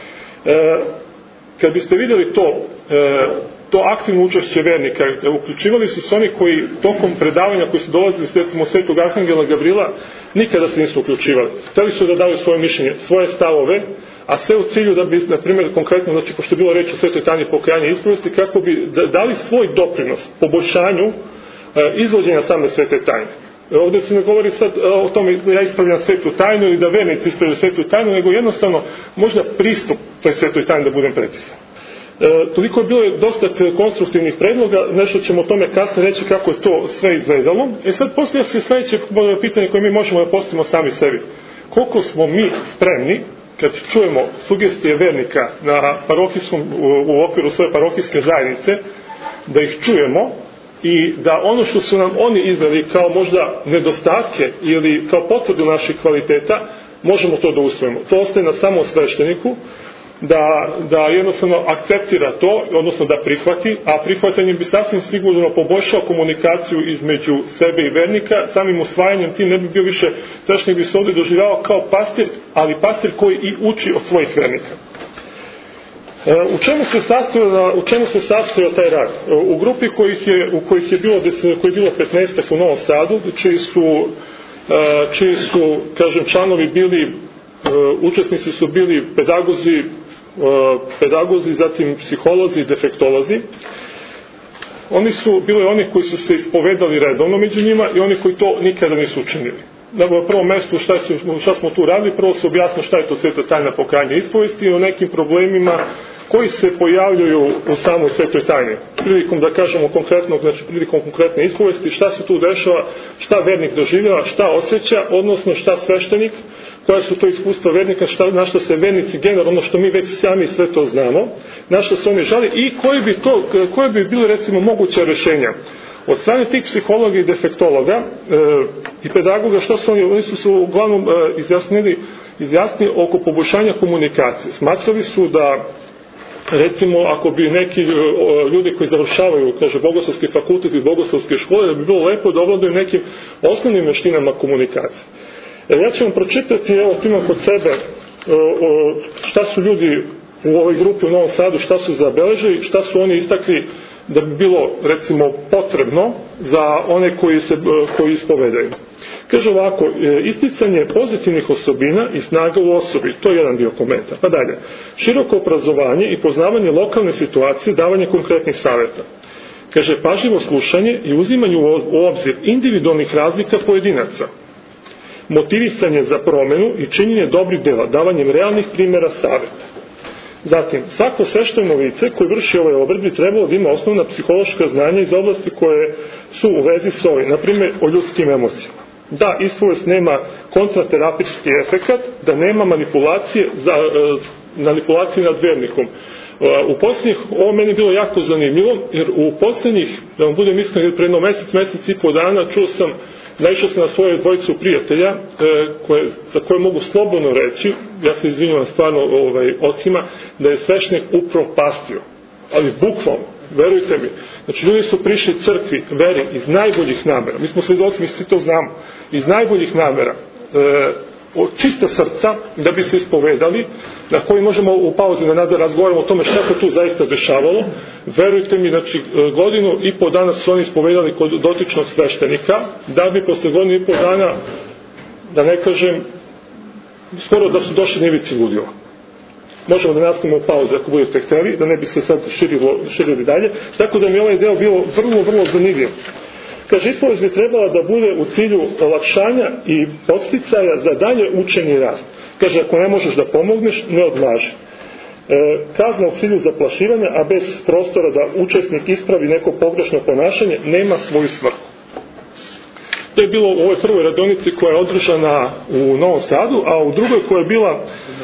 E, kad biste vidjeli to, e, to aktivno učešće vernika, uključivali su se oni koji tokom predavanja koji su dolazili recimo Svetog Arhangela Gavrila nikada se nisu uključivali. Hteli su da daju svoje mišljenje, svoje stavove, a sve u cilju da bi, na primjer, konkretno, znači, pošto je bilo reći o Svetoj tajni pokajanja i ispovesti, kako bi dali svoj doprinos poboljšanju e, izvođenja same Svete tajne. Ovdje se ne govori sad o tome da ja ispravljam Svetu tajnu ili da vernici ispravljaju Svetu tajnu, nego jednostavno možda pristup toj Svetoj tajni da budem precizan. E, toliko je bilo dosta konstruktivnih predloga, nešto ćemo o tome kasnije reći kako je to sve izgledalo. E sad postavlja se sljedeće pitanje koje mi možemo da postavimo sami sebi. Koliko smo mi spremni, kad čujemo sugestije vernika na parohijskom, u okviru svoje parohijske zajednice, da ih čujemo i da ono što su nam oni iznali kao možda nedostatke ili kao potvrdu naših kvaliteta, možemo to da usvojimo. To ostaje na samom svešteniku, da, da jednostavno akceptira to, odnosno da prihvati, a prihvatanje bi sasvim sigurno poboljšao komunikaciju između sebe i vernika. Samim usvajanjem tim ne bi bio više, sveštenik bi se ovdje doživljavao kao pastir, ali pastir koji i uči od svojih vernika. U čemu se sastojao, u čemu se sastojao taj rad? U grupi kojih je, u kojih je bilo, koji je bilo petnaestak u Novom Sadu, čiji su, čiji su, kažem, članovi bili, učesnici su bili pedagozi, pedagozi, zatim psiholozi i defektolozi. Oni su bili oni koji su se ispovedali redovno među njima i oni koji to nikada nisu učinili. Na prvom mjestu šta, šta smo tu radili, prvo se objasno šta je to Sveta tajna pokajanja ispovesti i o nekim problemima koji se pojavljuju u samoj Svetoj tajni. Prilikom, da kažemo konkretno, znači prilikom konkretne ispovesti, šta se tu dešava, šta vernik doživljava, šta osjeća, odnosno šta sveštenik, koja su to iskustva vernika, šta, na što se vernici generalno, ono što mi već sami sve to znamo, na što se oni žali i koji bi to, koje bi bili recimo moguća rješenja. Od strane tih psihologa i defektologa e, i pedagoga, što su oni, oni su se uglavnom e, izjasnili, izjasnili oko poboljšanja komunikacije. Smatrali su da, recimo, ako bi neki e, ljudi koji završavaju, kaže, bogoslovski fakultet i bogoslovske škole, da bi bilo lepo da ovladaju nekim osnovnim veštinama komunikacije. E, ja ću vam pročitati, evo, tu imam kod sebe, e, o, šta su ljudi u ovoj grupi u Novom Sadu, šta su zabeležili, šta su oni istakli da bi bilo, recimo, potrebno za one koji se koji ispovedaju. Kaže ovako, isticanje pozitivnih osobina i snaga u osobi, to je jedan dio komentara. Pa dalje, široko obrazovanje i poznavanje lokalne situacije, davanje konkretnih savjeta. Kaže, pažljivo slušanje i uzimanje u obzir individualnih razlika pojedinaca. Motivisanje za promjenu i činjenje dobrih dela, davanjem realnih primjera savjeta. Zatim, svako svešteno lice koji vrši ovaj obred bi trebalo da ima osnovna psihološka znanja iz oblasti koje su u vezi s ovim, na primjer o ljudskim emocijama. Da ispovest nema kontraterapijski efekat, da nema manipulacije, za, manipulacije nad vernikom. U posljednjih, ovo meni je bilo jako zanimljivo, jer u posljednjih, da vam budem iskren, pre jedno mjesec, mjesec i po dana, čuo sam, naišao sam na svoje dvojicu prijatelja, e, koje, za koje mogu slobodno reći, ja se izvinjavam stvarno ovaj, ocima, da je sveštenik upropastio. Ali bukvalno, verujte mi. Znači, ljudi su prišli crkvi, veri, iz najboljih namera. Mi smo svedoci, mi svi to znamo. Iz najboljih namera. E, od čista srca, da bi se ispovedali, na koji možemo u pauzi da razgovaramo o tome šta se tu zaista dešavalo. Verujte mi, znači, godinu i po dana su oni ispovedali kod dotičnog sveštenika, da bi posle godinu i po dana, da ne kažem, skoro da su došli na ivici ludila. Možemo da nastavimo pauzu ako budete hteli, da ne bi se sad širilo, širili dalje. Tako da mi ovaj deo bilo vrlo, vrlo zanimljiv. Kaže, ispovest bi trebala da bude u cilju olakšanja i podsticaja za dalje učenje i rast. Kaže, ako ne možeš da pomogneš, ne odlaži. E, kazna u cilju zaplašivanja, a bez prostora da učesnik ispravi neko pogrešno ponašanje, nema svoju svrhu. To je bilo u ovoj prvoj radionici koja je održana u Novom Sadu, a u drugoj koja je bila...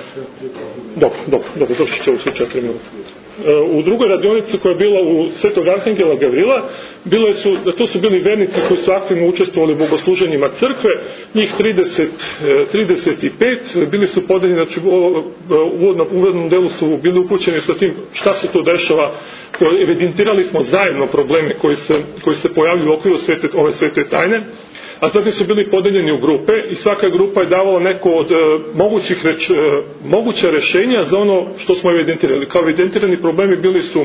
Dobro, dobro, dobro, završit ću u četiri minuta. U drugoj radionici koja je bila u Svetog Arhangela Gavrila, bile su, to su bili vernici koji su aktivno učestvovali u bogosluženjima crkve, njih trideset, trideset pet, bili su podeljeni, znači u uvodnom delu su bili upućeni sa tim šta se to dešava, evidentirali smo zajedno probleme koji se, koji se pojavljaju u okviru svete, ove svete tajne, a zatim su bili podeljeni u grupe i svaka grupa je davala neko od e, mogućih reč, e, moguće rešenja za ono što smo evidentirali. Kao evidentirani problemi bili su e,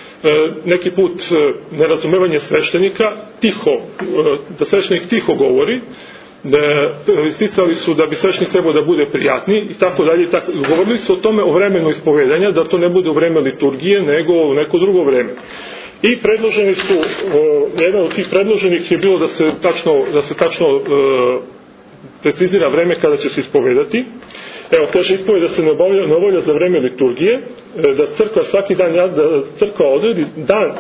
neki put e, nerazumevanje sveštenika, tiho, e, da sveštenik tiho govori, da isticali su da bi sveštenik trebao da bude prijatni i tako dalje. Tako, govorili su o tome o vremenu ispovedanja, da to ne bude u vreme liturgije, nego u neko drugo vreme. I predloženi su, uh, jedan od tih predloženih je bilo da se tačno, da se tačno uh, precizira vreme kada će se ispovedati. Evo, kaže, ispoveda se ne obavlja, ne obavlja za vreme liturgije, da crkva svaki dan, da crkva odredi dan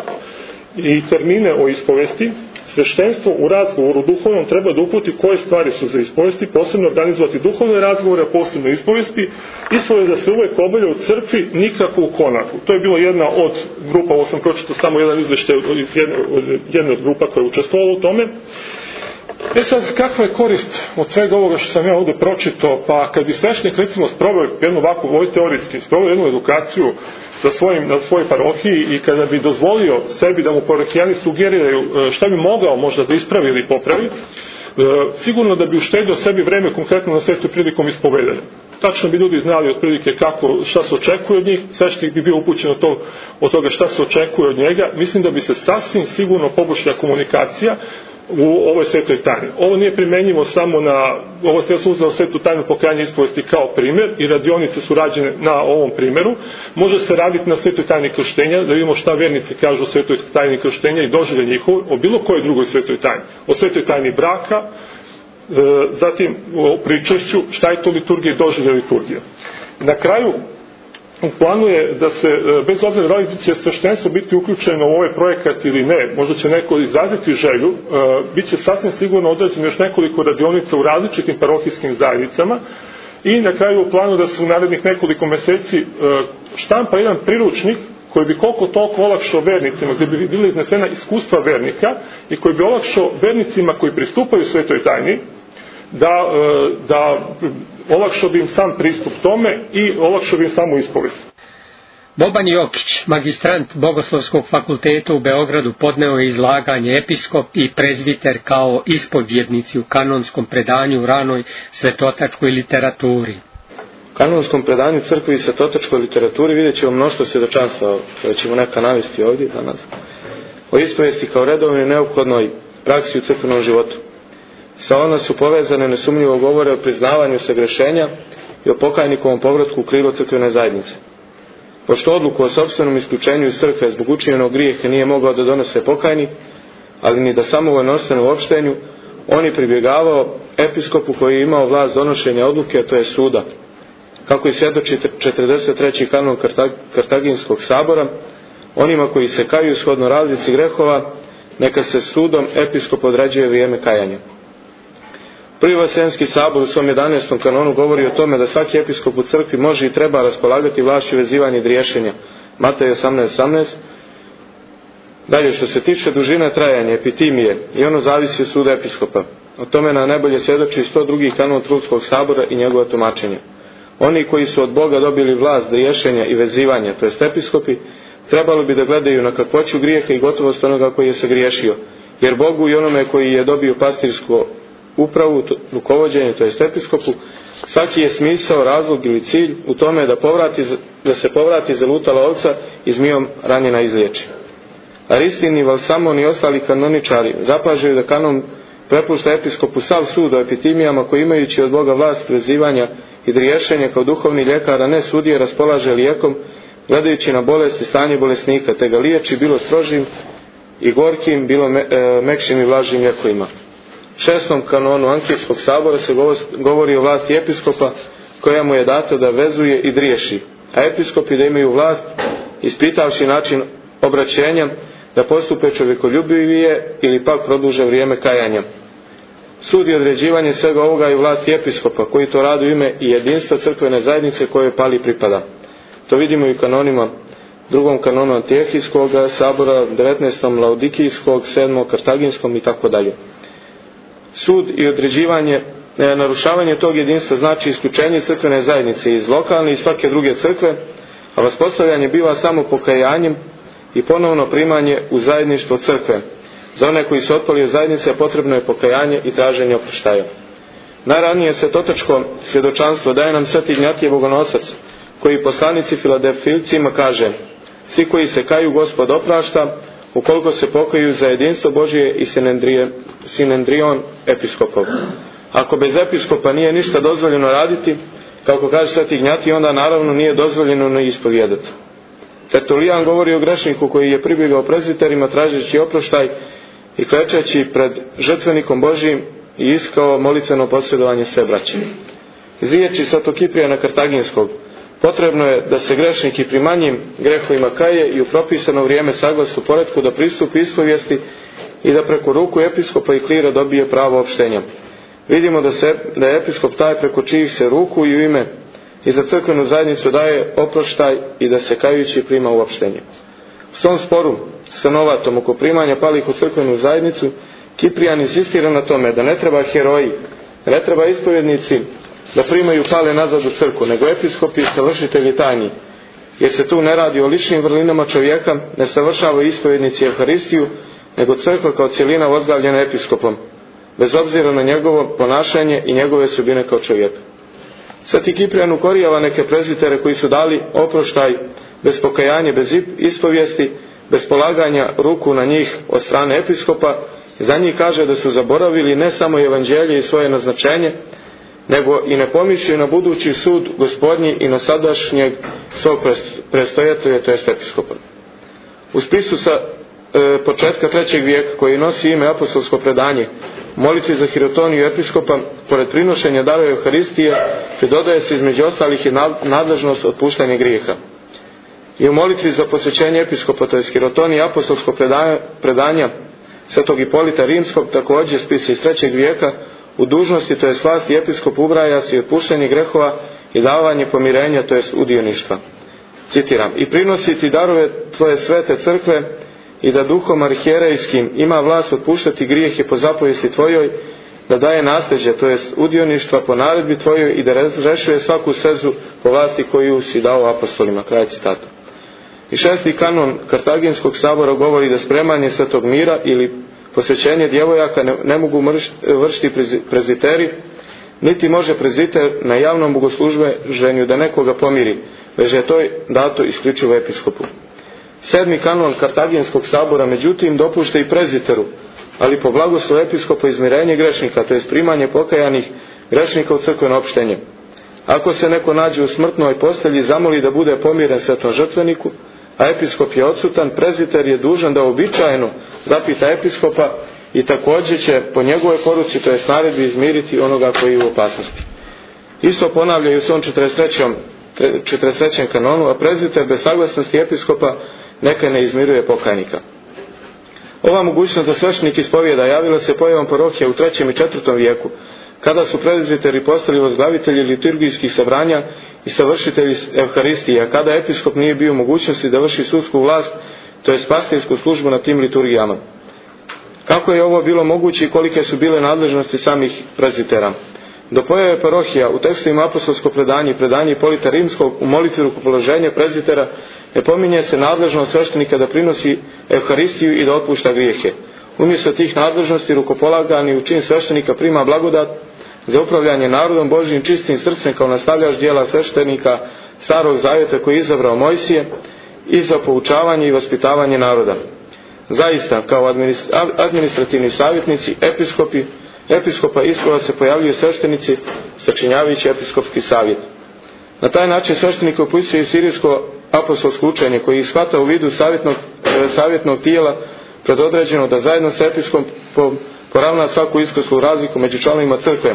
i termine o ispovesti. Sveštenstvo u razgovoru duhovnom treba da uputi koje stvari su za ispovesti, posebno organizovati duhovne razgovore, posebno ispovesti. Ispovest da se uvek obavlja u crkvi, nikako u konaku. To je bilo jedna od grupa, ovo sam pročitao samo jedan izveštaj iz jedne, jedne od grupa koja je učestvovala u tome. E sad, kakva je korist od svega ovoga što sam ja ovde pročitao? Pa kad bi sveštenik recimo sproveo jednu ovakvu, ovo je teoretski, sproveo jednu edukaciju za svojim, na svojoj parohiji i kada bi dozvolio sebi da mu parohijani sugeriraju šta bi mogao možda da ispravi ili popravi, sigurno da bi uštedio sebi vreme konkretno na svetu prilikom ispovedanja. Tačno bi ljudi znali otprilike kako, šta se očekuje od njih, sveštenik bi bio upućen od, to, od toga šta se očekuje od njega. Mislim da bi se sasvim sigurno poboljšala komunikacija u ovoj svetoj tajni. Ovo nije primenjivo samo na, ovo se uzeo svetu tajnu pokajanja ispovesti kao primjer i radionice su rađene na ovom primjeru. Može se raditi na svetoj tajni krštenja, da vidimo šta vernici kažu o svetoj tajni krštenja i doživlje njihovo, o bilo kojoj drugoj svetoj tajni. O svetoj tajni braka, e, zatim o pričešću, šta je to liturgija i doživlje liturgija. Na kraju, u planu je da se, bez obzira da li će sveštenstvo biti uključeno u ovaj projekat ili ne, možda će neko izraziti želju, bit će sasvim sigurno određeno još nekoliko radionica u različitim parohijskim zajednicama i na kraju u planu da se u narednih nekoliko meseci štampa jedan priručnik koji bi koliko toliko olakšao vernicima, gdje bi bila iznesena iskustva vernika i koji bi olakšao vernicima koji pristupaju svetoj tajni, da, da olakšao bi im sam pristup tome i olakšao bi im samu ispovest. Boban Jokić, magistrant Bogoslovskog fakulteta u Beogradu, podneo je izlaganje episkop i prezbiter kao ispovjednici u kanonskom predanju u ranoj svetotačkoj literaturi. U kanonskom predanju crkvi i svetotačkoj literaturi vidjet ćemo mnoštvo svjedočanstva, koje ćemo neka navesti ovdje danas, o ispovesti kao redovnoj neophodnoj praksi u crkvenom životu. Sa ona su povezane nesumnjivo govore o priznavanju sagrešenja i o pokajnikovom povratku u krilo crkvene zajednice. Pošto odluku o sopstvenom isključenju iz crkve zbog učinjenog grijeha nije mogao da donose pokajnik, ali ni da samovoljno ostane u opštenju, on je pribjegavao episkopu koji je imao vlast donošenja odluke, a to je suda. Kako i svjedoči četrdeset treći kanon Kartaginskog sabora, onima koji se kaju shodno razlici grehova, neka se sudom episkop određuje vrijeme kajanja. Prvi Vaseljenski sabor u svom jedanaestom kanonu govori o tome da svaki episkop u crkvi može i treba raspolagati vlašću vezivanja i griješenja. Matej osamnaest osamnaest. Dalje, što se tiče dužine trajanja epitimije, i ono zavisi od suda episkopa. O tome na najbolje svjedoči sto drugi kanon Trudskog sabora i njegova tumačenja. Oni koji su od Boga dobili vlast griješenja i vezivanja, to jest episkopi, trebalo bi da gledaju na kakvoću grijeha i gotovost onoga koji je sagriješio, jer Bogu i onome koji je dobio pastirsko upravu, rukovođenje, to jest episkopu, svaki je smisao, razlog ili cilj u tome da, povrati, da se povrati zalutala ovca i zmijom ranjena izliječi. Aristin i Valsamon i ostali kanoničari zapažaju da kanon prepušta episkopu sav sud o epitimijama koji imajući od Boga vlast vezivanja i griješenje kao duhovni ljekar, a ne sudije, raspolaže lijekom, gledajući na bolest i stanje bolesnika, te ga liječi bilo strožim i gorkim, bilo me, e, mekšim i vlažim lijekovima. U šestom kanonu Ankijskog sabora se govori o vlasti episkopa, koja mu je dato da vezuje i driješi, a episkopi da imaju vlast, ispitavši način obraćenja, da postupe čovjekoljubivije ili pak produže vrijeme kajanja. Sud i određivanje svega ovoga je vlasti episkopa, koji to radi u ime i jedinstva crkvene zajednice koje pali pripada. To vidimo i u kanonima, drugom kanonu Antijehijskog sabora, devetnaestom Laodikijskog, sedmom Kartaginskom i tako dalje. Sud i određivanje, e, narušavanje tog jedinstva znači isključenje crkvene zajednice iz lokalne i svake druge crkve, a vaspostavljanje biva samo pokajanjem i ponovno primanje u zajedništvo crkve. Za one koji su otpali od zajednice potrebno je pokajanje i traženje oproštaja. Najranije svetotačko svjedočanstvo daje nam sveti Ignjatije Bogonosac, koji poslanici Filadelfijcima kaže: svi koji se kaju Gospod oprašta, ukoliko se pokaju za jedinstvo Božije i sinendrion episkopov. Ako bez episkopa nije ništa dozvoljeno raditi, kako kaže sveti Ignjatije, onda naravno nije dozvoljeno ni ispovijedati. Tertulijan govori o grešniku koji je pribjegao prezbiterima tražeći oproštaj i klečeći pred žrtvenikom Božijim i iskao molitveno posredovanje sve braće. Iz riječi svetog Kiprijana Kartaginskog: potrebno je da se grešnik i pri manjim grehovima kaje i u propisano vrijeme saglasno poretku da pristupi ispovijesti i da preko ruku episkopa i klira dobije pravo opštenja. Vidimo da, se, da je episkop taj preko čijih se ruku i u ime i za crkvenu zajednicu daje oproštaj i da se kajući prima u opštenje. U svom sporu sa Novatom oko primanja palih u crkvenu zajednicu, Kiprijan insistira na tome da ne treba heroji, ne treba ispovjednici da primaju pale nazad u crkvu, nego episkopi i savršitelji tajni, jer se tu ne radi o ličnim vrlinama čovjeka, ne savršava ispovjednici Evharistiju, nego crkva kao cjelina vozglavljena episkopom, bez obzira na njegovo ponašanje i njegove sudbine kao čovjeka. Sveti Kiprijan ukorijava neke prezbitere koji su dali oproštaj bez pokajanja, bez ispovijesti, bez polaganja ruku na njih od strane episkopa, i za njih kaže da su zaboravili ne samo evanđelje i svoje naznačenje, nego i ne pomišljaju na budući sud Gospodnji i na sadašnjeg svog prestojatelja, to jest episkopa. U spisu sa e, početka trećeg vijeka, koji nosi ime apostolsko predanje, molitvi za hirotoniju episkopa, pored prinošenja darova Euharistije, pridodaje se između ostalih i nadležnost otpuštanja grijeha. I u molitvi za posvećenje episkopa, to je hirotonije apostolsko predanja, predanja svetog Ipolita Rimskog, također spisi iz trećeg vijeka, u dužnosti, to je vlasti episkop, ubraja se i otpuštanje grehova i davanje pomirenja, to je udioništva. Citiram: i prinositi darove tvoje svete crkve i da duhom arhijerejskim ima vlast otpuštati grijehe po zapovijesti tvojoj, da daje nasljeđe, to jest udioništva po naredbi tvojoj i da razrešuje svaku svezu po vlasti koju si dao apostolima. Kraj citata. I šesti kanon Kartaginskog sabora govori da spremanje svetog mira ili posvećenje djevojaka ne, ne mogu vršiti prezbiteri, niti može prezbiter na javnom bogosluženju da nekoga pomiri, već je to dato isključivo episkopu. Sedmi kanon Kartaginskog sabora međutim dopušta i prezbiteru, ali po blagoslovu episkopa, izmirenje grešnika, to je primanje pokajanih grešnika u crkveno opštenje. Ako se neko nađe u smrtnoj postelji, zamoli da bude pomiren svetom žrtveniku, a episkop je odsutan, prezbiter je dužan da uobičajeno zapita episkopa i također će po njegovoj poruci, to je naredbi, izmiriti onoga koji je u opasnosti. Isto ponavljaju u svom četrdeset trećem kanonu, a prezbiter bez saglasnosti episkopa neka ne izmiruje pokajnika. Ova mogućnost da sveštenik ispovijeda javila se pojavom parohija u trećem i četvrtom vijeku, kada su prezbiteri postali vozglavitelji liturgijskih sabranja i savršitelji Evharistije, a kada episkop nije bio u mogućnosti da vrši sudsku vlast, to je pastirsku službu na tim liturgijama. Kako je ovo bilo moguće i kolike su bile nadležnosti samih prezbitera? Do pojave parohija u tekstovima apostolsko predanje i predanje Ipolita Rimskog u molitvi rukopoloženja prezbitera ne pominje se nadležnost sveštenika da prinosi Evharistiju i da otpušta grijehe. Umjesto tih nadležnosti rukopolagani u čin sveštenika prima blagodat za upravljanje narodom Božjim čistim srcem kao nastavljač dijela sveštenika Starog zavjeta koji je izabrao Mojsije i za poučavanje i vaspitavanje naroda. Zaista, kao administrativni savjetnici, episkopi, episkopa Iskova se pojavljuju sveštenici sačinjavajući episkopski savjet. Na taj način sveštenik opisuje sirijsko apostolsko učenje koji shvata u vidu savjetnog, savjetnog tijela predodređeno da zajedno sa episkopom poravna svaku iskrslu razliku među članovima crkve.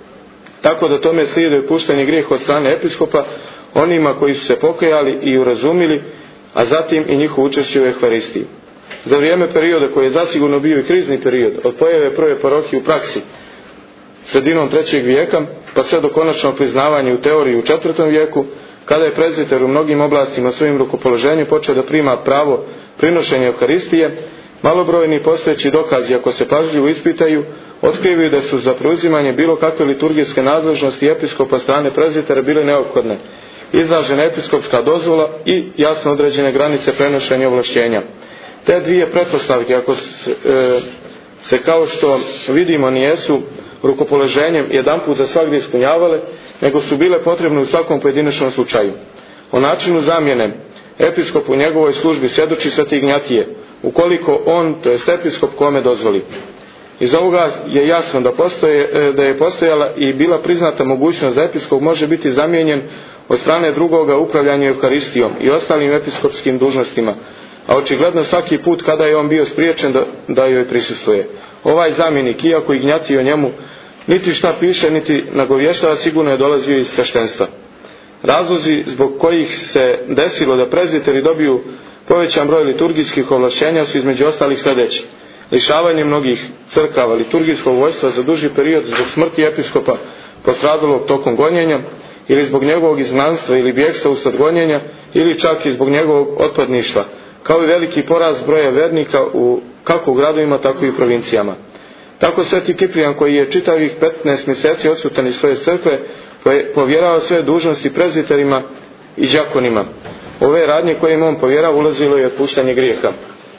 Tako da tome slijede puštanje grijeha od strane episkopa onima koji su se pokajali i urazumili, a zatim i njihovo učešće u Euharistiji. Za vrijeme perioda koji je zasigurno bio i krizni period, od pojave prve parohije u praksi sredinom trećeg vijeka, pa sve do konačnog priznavanja u teoriji u četvrtom vijeku, kada je prezbiter u mnogim oblastima svojim rukopoloženjem počeo da prima pravo prinošenja Euharistije, malobrojni postojeći dokazi, ako se pažljivo ispitaju, otkrivaju da su za preuzimanje bilo kakve liturgijske nadležnosti episkopa strane prezbitera bile neophodne izražena episkopska dozvola i jasno određene granice prenošenja ovlašćenja. Te dvije pretpostavke, ako se, e, se kao što vidimo nijesu rukopoloženjem jedanput za svagdje ispunjavale, nego su bile potrebne u svakom pojedinačnom slučaju. O načinu zamjene episkop u njegovoj službi svjedoči Sveti Ignjatije, ukoliko on, to jest episkop, kome dozvoli. Iz ovoga je jasno da, postoje, da je postojala i bila priznata mogućnost da episkop može biti zamijenjen od strane drugoga upravljanju Euharistijom i ostalim episkopskim dužnostima, a očigledno svaki put kada je on bio spriječen da, da joj prisustvuje. Ovaj zamjenik, iako Ignjatije o njemu niti šta piše, niti nagovještava, sigurno je dolazio iz sveštenstva. Razlozi zbog kojih se desilo da prezbiteri dobiju povećan broj liturgijskih ovlašćenja su između ostalih sljedeći: lišavanje mnogih crkava liturgijskog vojstva za duži period zbog smrti episkopa postradalog tokom gonjenja, ili zbog njegovog izgnanstva ili bjegstva usled gonjenja, ili čak i zbog njegovog otpadništva, kao i veliki porast broja vernika u kako u gradovima, tako i u provincijama. Tako Sveti Kiprijan, koji je čitavih petnaest mjeseci odsutan iz svoje crkve, povjerao sve dužnosti prezbiterima i đakonima. Ove radnje koje im on povjerao ulazilo je otpuštanje grijeha.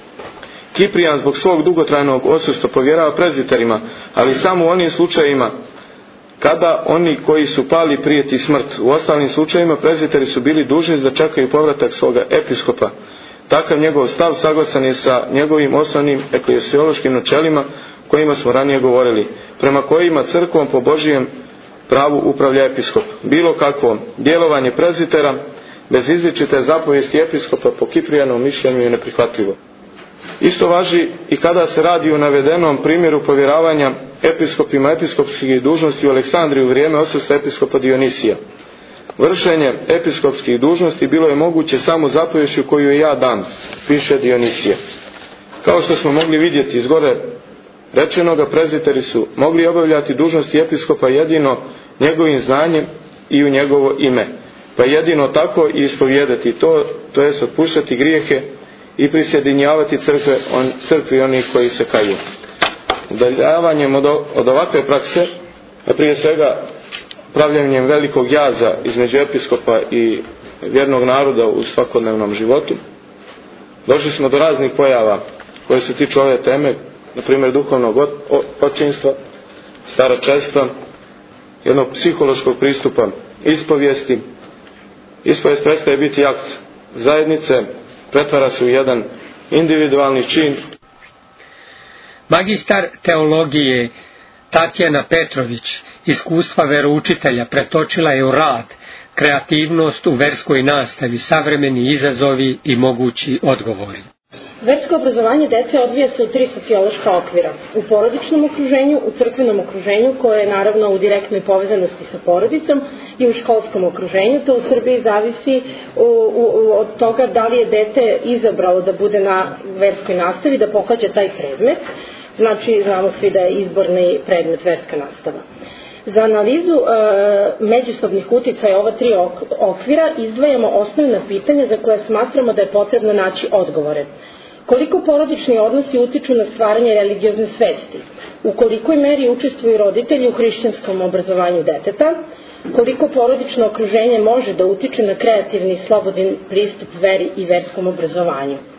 Kiprijan zbog svog dugotrajnog odsustva povjerava prezbiterima, ali samo u onim slučajevima kada oni koji su pali prijeti smrt. U ostalim slučajevima prezbiteri su bili dužni da čekaju povratak svoga episkopa. Takav njegov stav saglasan je sa njegovim osnovnim eklesiološkim načelima kojima smo ranije govorili, prema kojima crkvom po Božijem pravu upravlja episkop. Bilo kakvo djelovanje prezbitera bez izričite zapovijesti episkopa po Kiprijanovom mišljenju je neprihvatljivo. Isto važi i kada se radi o navedenom primjeru povjeravanja episkopima episkopskih dužnosti u Aleksandriji u vrijeme odsustva episkopa Dionisija. Vršenje episkopskih dužnosti bilo je moguće samo zapovješću koju je ja dam, piše Dionisije. Kao što smo mogli vidjeti iz gore rečenoga, prezbiteri su mogli obavljati dužnosti episkopa jedino njegovim znanjem i u njegovo ime, pa jedino tako i ispovijedati to, to jest otpuštati grijehe i prisjedinjavati crkve, on, crkvi onih koji se kaju. Udaljavanjem od, od ovakve prakse, a prije svega pravljenjem velikog jaza između episkopa i vjernog naroda u svakodnevnom životu, došli smo do raznih pojava koje se tiču ove teme, na primjer duhovnog očinstva, staročestva, jednog psihološkog pristupa ispovijesti. Ispovijest prestaje biti akt zajednice, pretvara se u jedan individualni čin. Magistar teologije Tatjana Petrović iskustva veroučitelja pretočila je u rad, kreativnost u verskoj nastavi, savremeni izazovi i mogući odgovori. Versko obrazovanje dece odvija se u tri sociološka okvira. U porodičnom okruženju, u crkvenom okruženju koje je naravno u direktnoj povezanosti sa porodicom, i u školskom okruženju. To u Srbiji zavisi u, u, od toga da li je dete izabralo da bude na verskoj nastavi, da pohađa taj predmet. Znači, znamo svi da je izborni predmet verska nastava. Za analizu e, međusobnih uticaja ova tri okvira izdvajamo osnovna pitanja za koje smatramo da je potrebno naći odgovore. Koliko porodični odnosi utiču na stvaranje religiozne svesti? U kolikoj meri učestvuju roditelji u hrišćanskom obrazovanju deteta? Koliko porodično okruženje može da utiče na kreativni i slobodan pristup veri i verskom obrazovanju?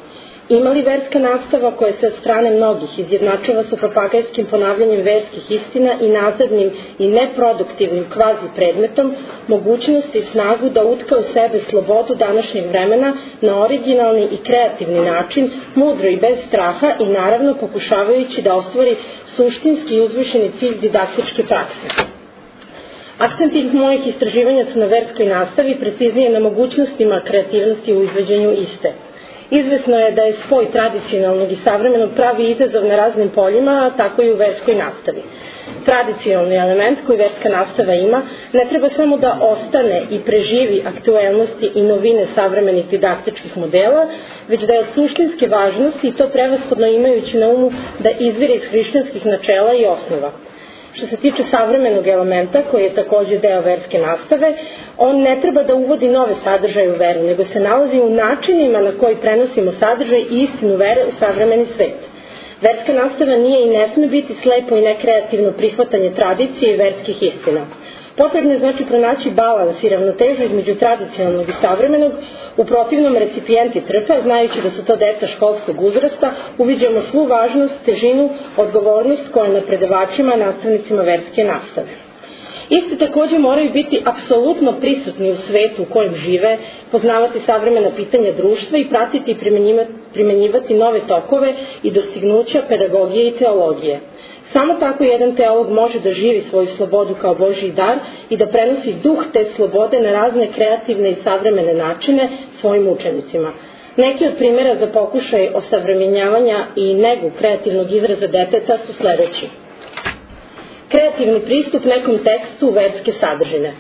Ima li verska nastava koja se od strane mnogih izjednačava sa propagajskim ponavljanjem verskih istina i nazadnim i neproduktivnim kvazi predmetom mogućnost i snagu da utka u sebe slobodu današnjeg vremena na originalni i kreativni način, mudro i bez straha i naravno pokušavajući da ostvari suštinski i uzvišeni cilj didaktičke prakse. Akcenti mojih istraživanja su na verskoj nastavi, preciznije na mogućnostima kreativnosti u izveđenju iste. Izvesno je da je spoj tradicionalnog i savremenog pravi izazov na raznim poljima, a tako i u verskoj nastavi. Tradicionalni element koji verska nastava ima ne treba samo da ostane i preživi aktuelnosti i novine savremenih didaktičkih modela, već da je od suštinske važnosti i to prevashodno imajući na umu da izvire iz hrišćanskih načela i osnova. Što se tiče savremenog elementa, koji je takođe deo verske nastave, on ne treba da uvodi nove sadržaje u veru, nego se nalazi u načinima na koji prenosimo sadržaj i istinu vere u savremeni svet. Verska nastava nije i ne sme biti slepo i nekreativno prihvatanje tradicije i verskih istina. Potrebno je znači pronaći balans i ravnotežu između tradicionalnog i savremenog, u protivnom recipijenti trpe, znajući da su to deca školskog uzrasta, uviđamo svu važnost, težinu, odgovornost koja je na predavačima, nastavnicima verske nastave. Isti takođe moraju biti apsolutno prisutni u svetu u kojem žive, poznavati savremena pitanja društva i pratiti i primenjivati nove tokove i dostignuća pedagogije i teologije. Samo tako jedan teolog može da živi svoju slobodu kao Božji dar i da prenosi duh te slobode na razne kreativne i savremene načine svojim učenicima. Neki od primjera za pokušaj osavremenjavanja i negu kreativnog izraza deteta su sledeći. Kreativni pristup nekom tekstu u verske sadržine.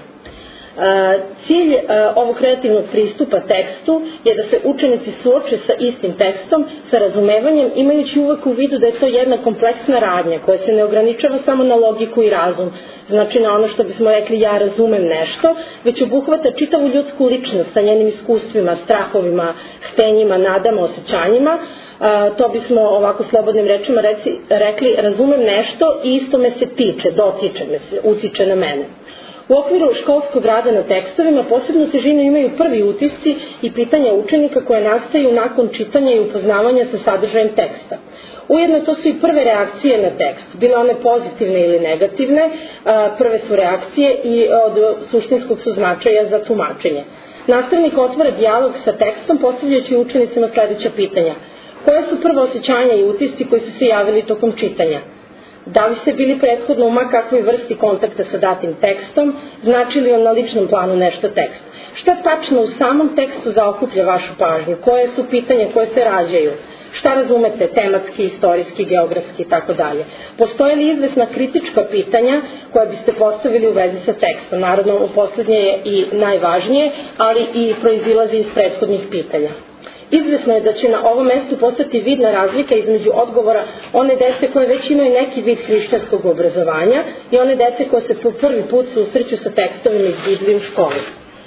Cilj ovog kreativnog pristupa tekstu je da se učenici suoče sa istim tekstom, sa razumevanjem, imajući uvek u vidu da je to jedna kompleksna radnja koja se ne ograničava samo na logiku i razum, znači na ono što bismo rekli ja razumem nešto, već obuhvata čitavu ljudsku ličnost sa njenim iskustvima, strahovima, htenjima, nadama, osjećanjima. To bismo ovako slobodnim rečima rekli razumem nešto i isto me se tiče, dotiče me se, utiče na mene. U okviru školskog rada na tekstovima posebnu težinu imaju prvi utisci i pitanja učenika koje nastaju nakon čitanja i upoznavanja sa sadržajem teksta. Ujedno to su i prve reakcije na tekst, bile one pozitivne ili negativne, prve su reakcije i od suštinskog su značaja za tumačenje. Nastavnik otvara dijalog sa tekstom postavljajući učenicima sledeća pitanja. Koje su prvo osjećanja i utisci koji su se javili tokom čitanja? Da li ste bili prethodno u makakvoj vrsti kontakta sa datim tekstom? Znači li on na ličnom planu nešto tekst? Šta tačno u samom tekstu zaokuplja vašu pažnju? Koje su pitanja koje se rađaju? Šta razumete tematski, istorijski, geografski i tako dalje? Postoje li izvesna kritička pitanja koje biste postavili u vezi sa tekstom? Naravno, poslednje je i najvažnije, ali i proizilazi iz prethodnih pitanja. Izvesno je da će na ovom mestu postati vidna razlika između odgovora one dece koje već imaju neki vid hrišćanskog obrazovanja i one dece koje se po prvi put susreću sa tekstovima iz Biblije u školi.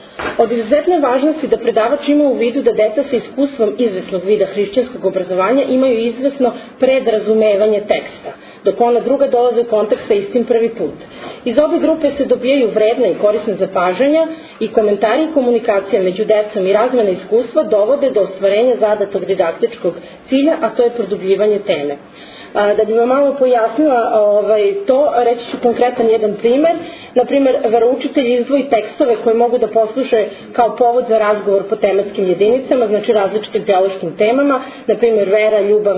Od izuzetne važnosti da predavač ima u vidu da deca sa iskustvom izvesnog vida hrišćanskog obrazovanja imaju izvesno predrazumevanje teksta, dok ona druga dolaze u kontakt sa istim prvi put. Iz obe grupe se dobijaju vredna i korisna zapažanja i komentari i komunikacija među decom i razmena iskustva dovode do ostvarenja zadatog didaktičkog cilja, a to je produbljivanje teme. Da bi vam malo pojasnila ovaj, to, reći ću konkretan jedan primer. Naprimer, veroučitelj izdvoji tekstove koje mogu da poslušaju kao povod za razgovor po tematskim jedinicama, znači različitim teološkim temama, naprimer vera, ljubav,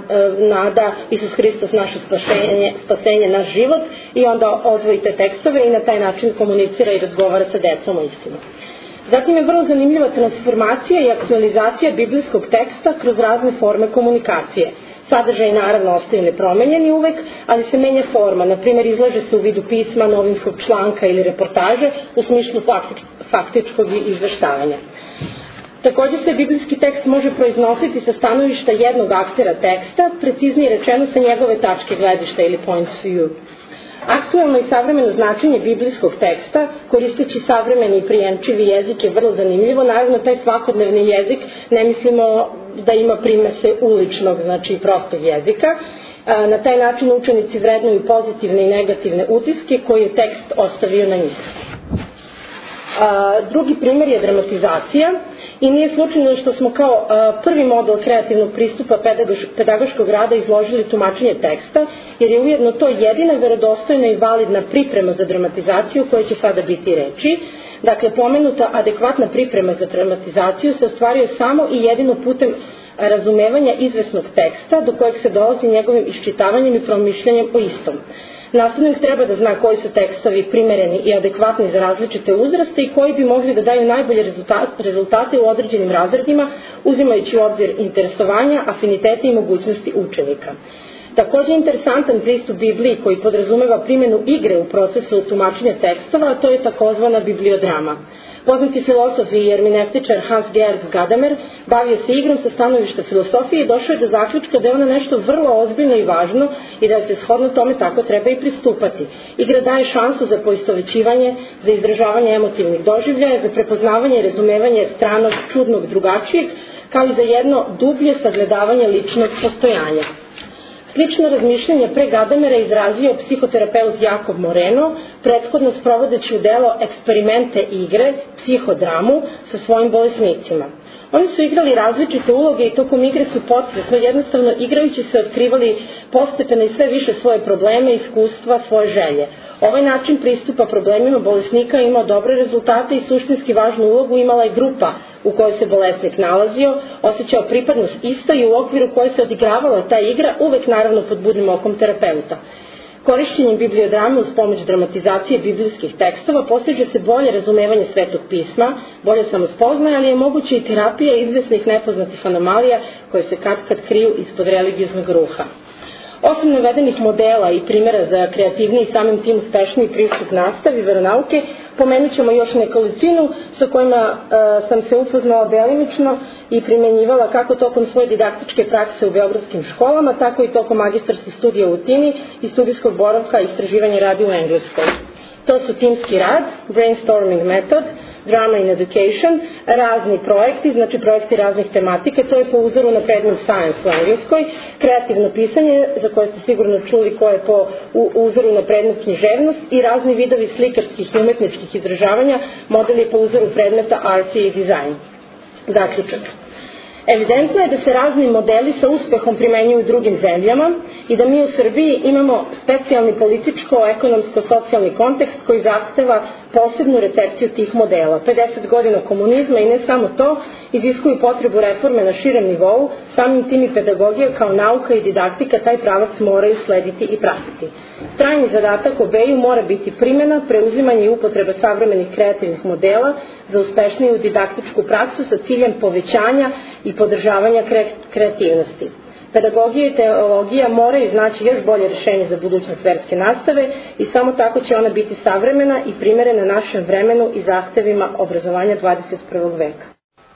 nada, Isus Hristos, naše spasenje, spasenje, naš život, i onda odvojite tekstove i na taj način komunicira i razgovara sa decom o istinu. Zatim je vrlo zanimljiva transformacija i aktualizacija biblijskog teksta kroz razne forme komunikacije. Sadržaj naravno ostaju nepromenjeni uvek, ali se menja forma, na primjer izlaže se u vidu pisma, novinskog članka ili reportaže u smislu faktičkog izveštavanja. Takođe se biblijski tekst može proiznositi sa stanovišta jednog aktera teksta, preciznije rečeno sa njegove tačke gledišta ili point of view. Aktualno i savremeno značenje biblijskog teksta, koristeći savremeni i prijemčivi jezik, je vrlo zanimljivo. Naravno, taj svakodnevni jezik ne mislimo da ima primese uličnog, znači prostog jezika. Na taj način učenici vrednuju pozitivne i negativne utiske koje je tekst ostavio na njih. A, drugi primjer je dramatizacija i nije slučajno što smo kao a, prvi model kreativnog pristupa pedagoš, pedagoškog rada izložili tumačenje teksta, jer je ujedno to jedina verodostojna i validna priprema za dramatizaciju koja će sada biti reči. Dakle, pomenuta adekvatna priprema za dramatizaciju se ostvaruje samo i jedino putem razumevanja izvesnog teksta do kojeg se dolazi njegovim iščitavanjem i promišljanjem o istom. Nastavnik treba da zna koji su tekstovi primereni i adekvatni za različite uzraste i koji bi mogli da daju najbolje rezultate u određenim razredima, uzimajući u obzir interesovanja, afinitete i mogućnosti učenika. Takođe interesantan pristup Bibliji koji podrazumeva primjenu igre u procesu tumačenja tekstova, a to je takozvana bibliodrama. Poznati filosof i hermeneutičar Hans-Georg Gadamer bavio se igrom sa stanovišta filosofije i došao je do zaključka da je ona nešto vrlo ozbiljno i važno i da se shodno tome tako treba i pristupati. Igra daje šansu za poistovećivanje, za izražavanje emotivnih doživljaja, za prepoznavanje i razumevanje stranog, čudnog, drugačijeg, kao i za jedno dublje sagledavanje ličnog postojanja. Slično razmišljanje pre Gadamera izrazio psihoterapeut Jakob Moreno, prethodno sprovodeći u delo eksperimente igre, psihodramu, sa svojim bolesnicima. Oni su igrali različite uloge i tokom igre su podsvesno, jednostavno igrajući se otkrivali postepeno i sve više svoje probleme, iskustva, svoje želje. Ovaj način pristupa problemima bolesnika imao dobre rezultate i suštinski važnu ulogu imala je grupa u kojoj se bolesnik nalazio, osjećao pripadnost isto i u okviru koje se odigravala ta igra, uvek naravno pod budnim okom terapeuta. Korišćenjem bibliodrame uz pomoć dramatizacije biblijskih tekstova postiže se bolje razumevanje Svetog pisma, bolje samospoznaje, ali je moguće i terapija izvesnih nepoznatih anomalija koje se kad kad kriju ispod religioznog ruha. Osim navedenih modela i primjera za kreativniji i samim tim uspešniji pristup nastavi veronauke, pomenut ćemo još nekolicinu sa kojima e, sam se upoznala delimično i primenjivala kako tokom svoje didaktičke prakse u beogradskim školama, tako i tokom magistarskih studija u Tini i studijskog boravka i istraživanja rada u Engleskoj. To su timski rad, brainstorming metod, drama in education, razni projekti, znači projekti raznih tematika, to je po uzoru na predmet science u Engleskoj, kreativno pisanje, za koje ste sigurno čuli ko je po uzoru na predmet književnost i razni vidovi slikarskih i umetničkih izražavanja, model je po uzoru predmeta art i design. Zaključak. Evidentno je da se razni modeli sa uspehom primenjuju u drugim zemljama i da mi u Srbiji imamo specijalni političko-ekonomsko-socijalni kontekst koji zahteva posebnu recepciju tih modela. pedeset godina komunizma i ne samo to, iziskuju potrebu reforme na širem nivou, samim tim i pedagogija kao nauka i didaktika taj pravac moraju slediti i pratiti. Trajni zadatak obeju mora biti primjena, preuzimanje i upotreba savremenih kreativnih modela za uspešniju didaktičku praksu sa ciljem povećanja i podržavanja kreativnosti. Pedagogija i teologija moraju iznaći još bolje rješenje za budućnost verske nastave i samo tako će ona biti savremena i primerena našem vremenu i zahtevima obrazovanja dvadeset prvog veka.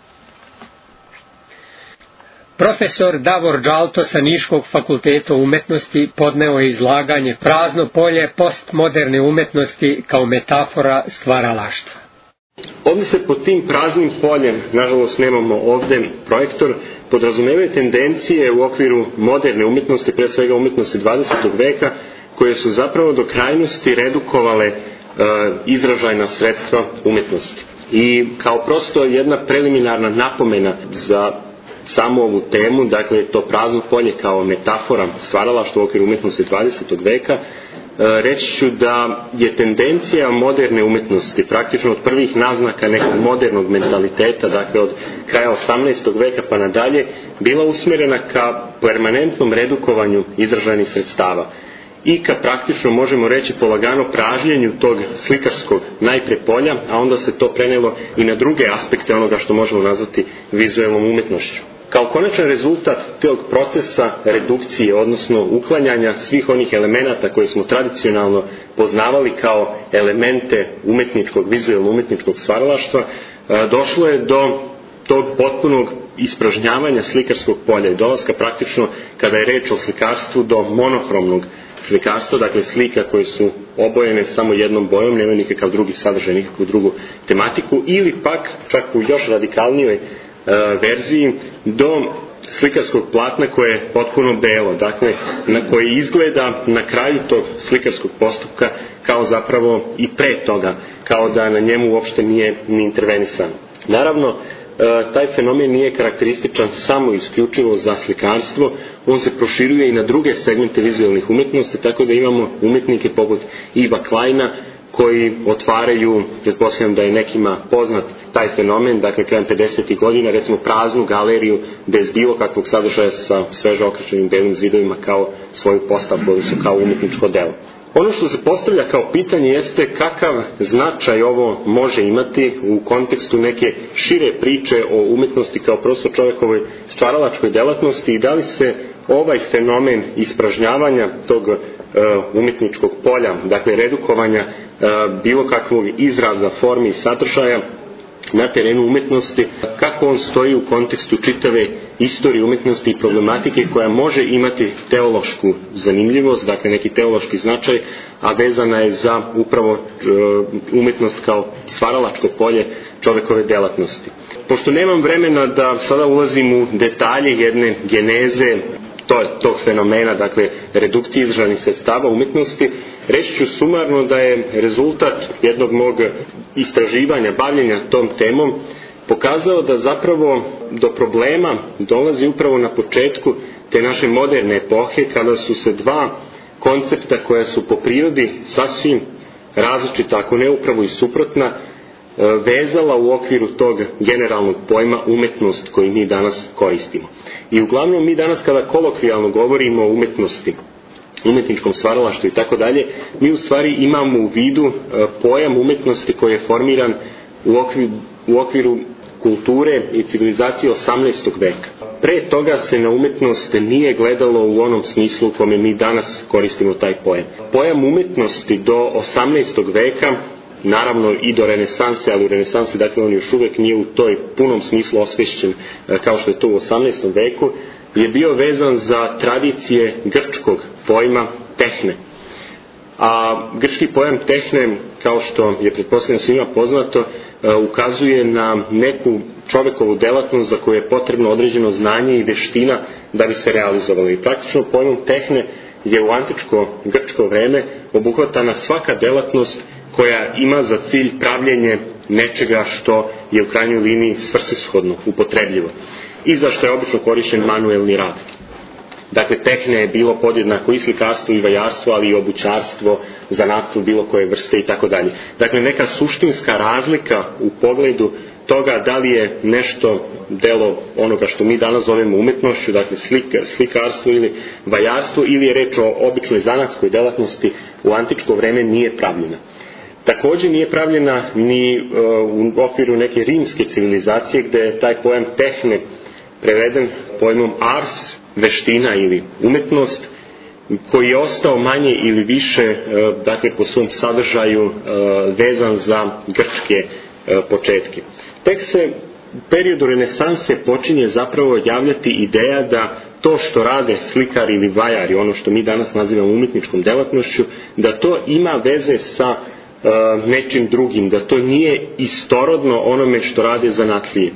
Profesor Davor Džalto sa Niškog fakulteta umetnosti podneo je izlaganje Prazno polje postmoderne umetnosti kao metafora stvaralaštva. Ovdje se pod tim praznim poljem, nažalost nemamo ovdje projektor, podrazumevaju tendencije u okviru moderne umjetnosti, pre svega umjetnosti dvadesetog veka, koje su zapravo do krajnosti redukovale e, izražajna sredstva umjetnosti. I kao prosto jedna preliminarna napomena za samo ovu temu, dakle to prazno polje kao metafora stvaralaštva u okviru umjetnosti dvadesetog veka, reći ću da je tendencija moderne umjetnosti praktično od prvih naznaka nekog modernog mentaliteta, dakle od kraja osamnaestog veka pa nadalje, bila usmjerena ka permanentnom redukovanju izražajnih sredstava i ka praktično možemo reći polagano pražnjenju tog slikarskog najpre polja, a onda se to prenelo i na druge aspekte onoga što možemo nazvati vizualnom umjetnošću. Kao konačan rezultat tog procesa redukcije, odnosno uklanjanja svih onih elemenata koje smo tradicionalno poznavali kao elemente umetničkog, vizualno umjetničkog stvaralaštva, došlo je do tog potpunog ispražnjavanja slikarskog polja i dolaska praktično, kada je reč o slikarstvu, do monohromnog slikarstva, dakle slika koje su obojene samo jednom bojom, nema nikakav drugi sadržaj, nikakvu drugu tematiku, ili pak čak u još radikalnijoj verziji do slikarskog platna koje je potpuno belo, dakle na koji izgleda na kraju tog slikarskog postupka kao zapravo i pre toga, kao da na njemu uopšte nije ni intervenisano. Naravno, taj fenomen nije karakterističan samo isključivo za slikarstvo, on se proširuje i na druge segmente vizualnih umetnosti, tako da imamo umetnike poput Iva Kleina koji otvaraju, pretpostavljam da je nekima poznat taj fenomen, dakle krajem pedesetih godina, recimo praznu galeriju bez bilo kakvog sadržaja sa sveže okrečenim belim zidovima kao svoju postavku, odnosno kao umetničko delo. Ono što se postavlja kao pitanje jeste kakav značaj ovo može imati u kontekstu neke šire priče o umetnosti kao prosto čovjekovoj stvaralačkoj delatnosti i da li se ovaj fenomen ispražnjavanja tog uh, umetničkog polja, dakle redukovanja uh, bilo kakvog izraza, formi i sadržaja na terenu umetnosti, kako on stoji u kontekstu čitave istorije umetnosti i problematike koja može imati teološku zanimljivost, dakle neki teološki značaj, a vezana je za upravo umetnost kao stvaralačko polje čovekove delatnosti. Pošto nemam vremena da sada ulazim u detalje jedne geneze tog fenomena, dakle redukcije izraženih sredstava umetnosti, reći ću sumarno da je rezultat jednog mog istraživanja, bavljenja tom temom, pokazao da zapravo do problema dolazi upravo na početku te naše moderne epohe, kada su se dva koncepta koja su po prirodi sasvim različita, ako ne upravo i suprotna, vezala u okviru tog generalnog pojma umetnost koji mi danas koristimo. I uglavnom mi danas kada kolokvijalno govorimo o umetnosti, umetničkom stvaralaštvu i tako dalje, mi u stvari imamo u vidu pojam umetnosti koji je formiran u okviru, u okviru kulture i civilizacije osamnaestog veka. Pre toga se na umetnost nije gledalo u onom smislu u kome mi danas koristimo taj pojam. Pojam umetnosti do osamnaestog veka, naravno i do renesanse, ali u renesansi dakle on još uvijek nije u toj punom smislu osvešćen kao što je to u osamnaestom veku, je bio vezan za tradicije grčkog pojma tehne. A grčki pojam tehne, kao što je pretpostavljeno svima poznato, ukazuje na neku čovekovu delatnost za koju je potrebno određeno znanje i veština da bi se realizovalo. I praktično pojmom tehne je u antičko grčko vreme obuhvatana svaka delatnost koja ima za cilj pravljenje nečega što je u krajnjoj liniji svrsishodno, upotrebljivo i za što je obično korišten manuelni rad. Dakle, tehne je bilo podjednako i slikarstvo i vajarstvo, ali i obućarstvo, zanatstvo bilo koje vrste i tako dalje. Dakle, neka suštinska razlika u pogledu toga da li je nešto delo onoga što mi danas zovemo umetnošću, dakle slika, slikarstvo ili vajarstvo, ili je reč o običnoj zanatskoj delatnosti, u antičko vreme nije pravljena. Također nije pravljena ni uh, u okviru neke rimske civilizacije gdje je taj pojam tehne preveden pojmom ars, veština ili umetnost, koji je ostao manje ili više uh, dakle po svom sadržaju uh, vezan za grčke uh, početke. Tek se u periodu renesanse počinje zapravo javljati ideja da to što rade slikari ili vajari, ono što mi danas nazivamo umjetničkom delatnošću, da to ima veze sa Uh, nečim drugim, da to nije istorodno onome što rade zanatlije.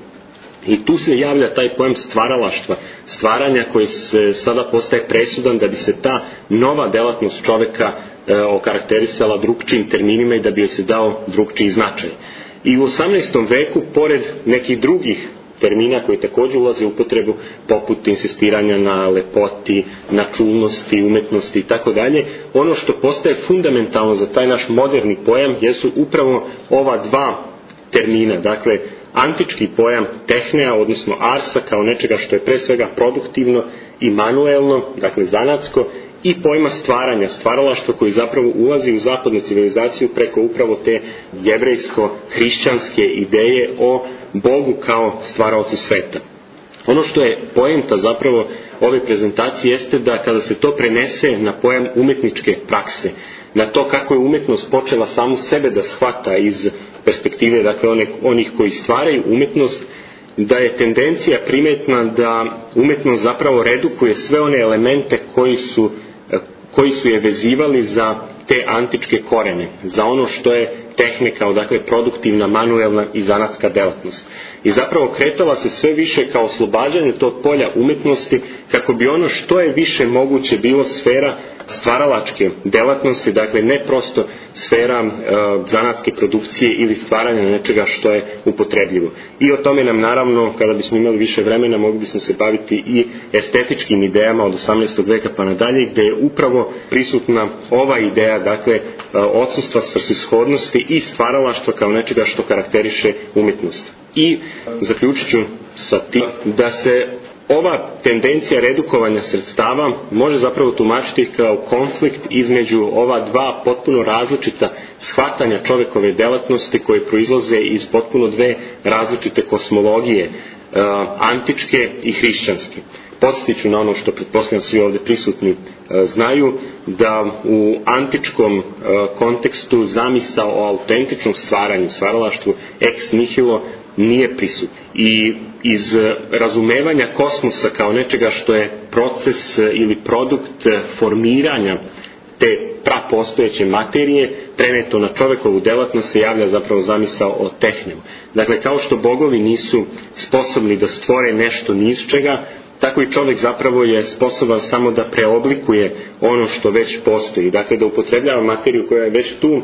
I tu se javlja taj pojam stvaralaštva, stvaranja koji se sada postaje presudan da bi se ta nova delatnost čoveka uh, okarakterisala drugčijim terminima i da bi joj se dao drugčiji značaj. I u osamnaestom veku, pored nekih drugih termina koji također ulaze u upotrebu, poput insistiranja na lepoti, na čulnosti, umetnosti i tako dalje, ono što postaje fundamentalno za taj naš moderni pojam jesu upravo ova dva termina, dakle antički pojam tehnea, odnosno arsa, kao nečega što je pre svega produktivno i manuelno, dakle zanatsko, i pojma stvaranja, stvaralaštva koji zapravo ulazi u zapadnu civilizaciju preko upravo te jevrejsko-hrišćanske ideje o Bogu kao stvaraocu sveta. Ono što je poenta zapravo ove prezentacije jeste da kada se to prenese na pojam umetničke prakse, na to kako je umetnost počela samu sebe da shvata iz perspektive, dakle one, onih koji stvaraju umetnost, da je tendencija primetna da umetnost zapravo redukuje sve one elemente koji su koji su je vezivali za te antičke korene, za ono što je tehnika, kao dakle produktivna, manuelna i zanatska delatnost. I zapravo kretala se sve više kao oslobađanje tog polja umetnosti kako bi ono što je više moguće bilo sfera stvaralačke delatnosti, dakle ne prosto sfera e, zanatske produkcije ili stvaranja nečega što je upotrebljivo. I o tome nam naravno, kada bismo imali više vremena, mogli bismo se baviti i estetičkim idejama od osamnaestog veka pa nadalje, gde je upravo prisutna ova ideja, dakle odsustva svrsishodnosti i stvaralaštva kao nečega što karakteriše umetnost. I zaključit ću sa tim da se ova tendencija redukovanja sredstava može zapravo tumačiti kao konflikt između ova dva potpuno različita shvatanja čovekove delatnosti koje proizlaze iz potpuno dve različite kosmologije, antičke i hrišćanske. Podsjetit ću na ono što pretpostavljam svi ovdje prisutni znaju, da u antičkom kontekstu zamisao o autentičnom stvaranju, stvaralaštvu ex nihilo nije prisutno. I iz razumevanja kosmosa kao nečega što je proces ili produkt formiranja te prapostojeće materije preneto na čovekovu delatnost se javlja zapravo zamisao o tehnemu. Dakle, kao što bogovi nisu sposobni da stvore nešto ni iz čega, tako i čovjek zapravo je sposoban samo da preoblikuje ono što već postoji. Dakle, da upotrebljava materiju koja je već tu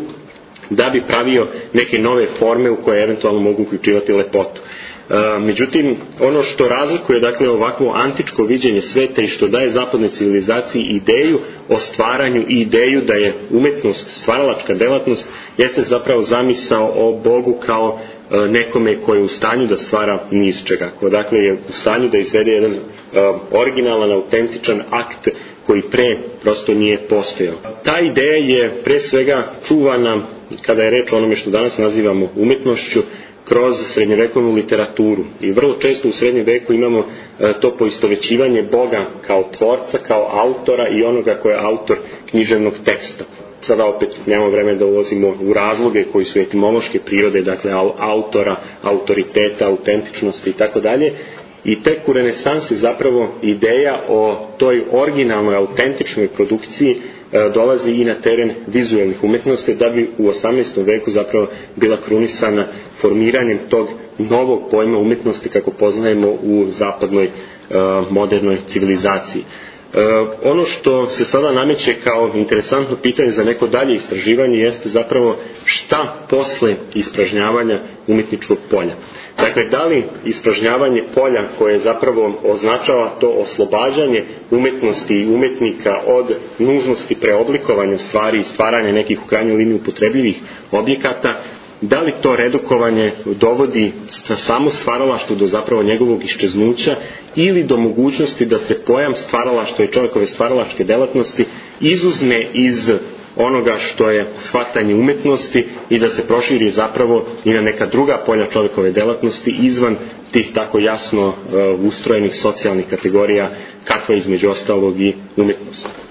da bi pravio neke nove forme u koje eventualno mogu uključivati lepotu. Međutim, ono što razlikuje dakle ovakvo antičko viđenje sveta i što daje zapadnoj civilizaciji ideju o stvaranju i ideju da je umetnost stvaralačka delatnost, jeste zapravo zamisao o Bogu kao nekome koji je u stanju da stvara ni iz čega, ko dakle je u stanju da izvede jedan originalan, autentičan akt koji pre prosto nije postojao. Ta ideja je pre svega čuvana, kada je reč o onome što danas nazivamo umetnošću, kroz srednjevekovnu literaturu. I vrlo često u srednjem veku imamo to poistovećivanje Boga kao tvorca, kao autora i onoga ko je autor književnog teksta. Sada opet nemamo vreme da ulazimo u razloge koji su etimološke prirode, dakle autora, autoriteta, autentičnosti i tako dalje. I tek u renesansi zapravo ideja o toj originalnoj, autentičnoj produkciji dolazi i na teren vizuelnih umetnosti, da bi u osamnaestom veku zapravo bila krunisana formiranjem tog novog pojma umetnosti kako poznajemo u zapadnoj modernoj civilizaciji. Ono što se sada nameće kao interesantno pitanje za neko dalje istraživanje jeste zapravo šta posle ispražnjavanja umetničkog polja. Dakle, da li ispražnjavanje polja koje zapravo označava to oslobađanje umetnosti i umetnika od nužnosti preoblikovanja stvari i stvaranja nekih u krajnjoj liniji upotrebljivih objekata, da li to redukovanje dovodi samo stvaralaštvo do zapravo njegovog iščeznuća ili do mogućnosti da se pojam stvaralaštva i čovjekove stvaralačke delatnosti izuzme iz onoga što je shvatanje umetnosti i da se proširi zapravo i na neka druga polja čovjekove delatnosti izvan tih tako jasno uh, ustrojenih socijalnih kategorija kakva između ostalog i umetnosti.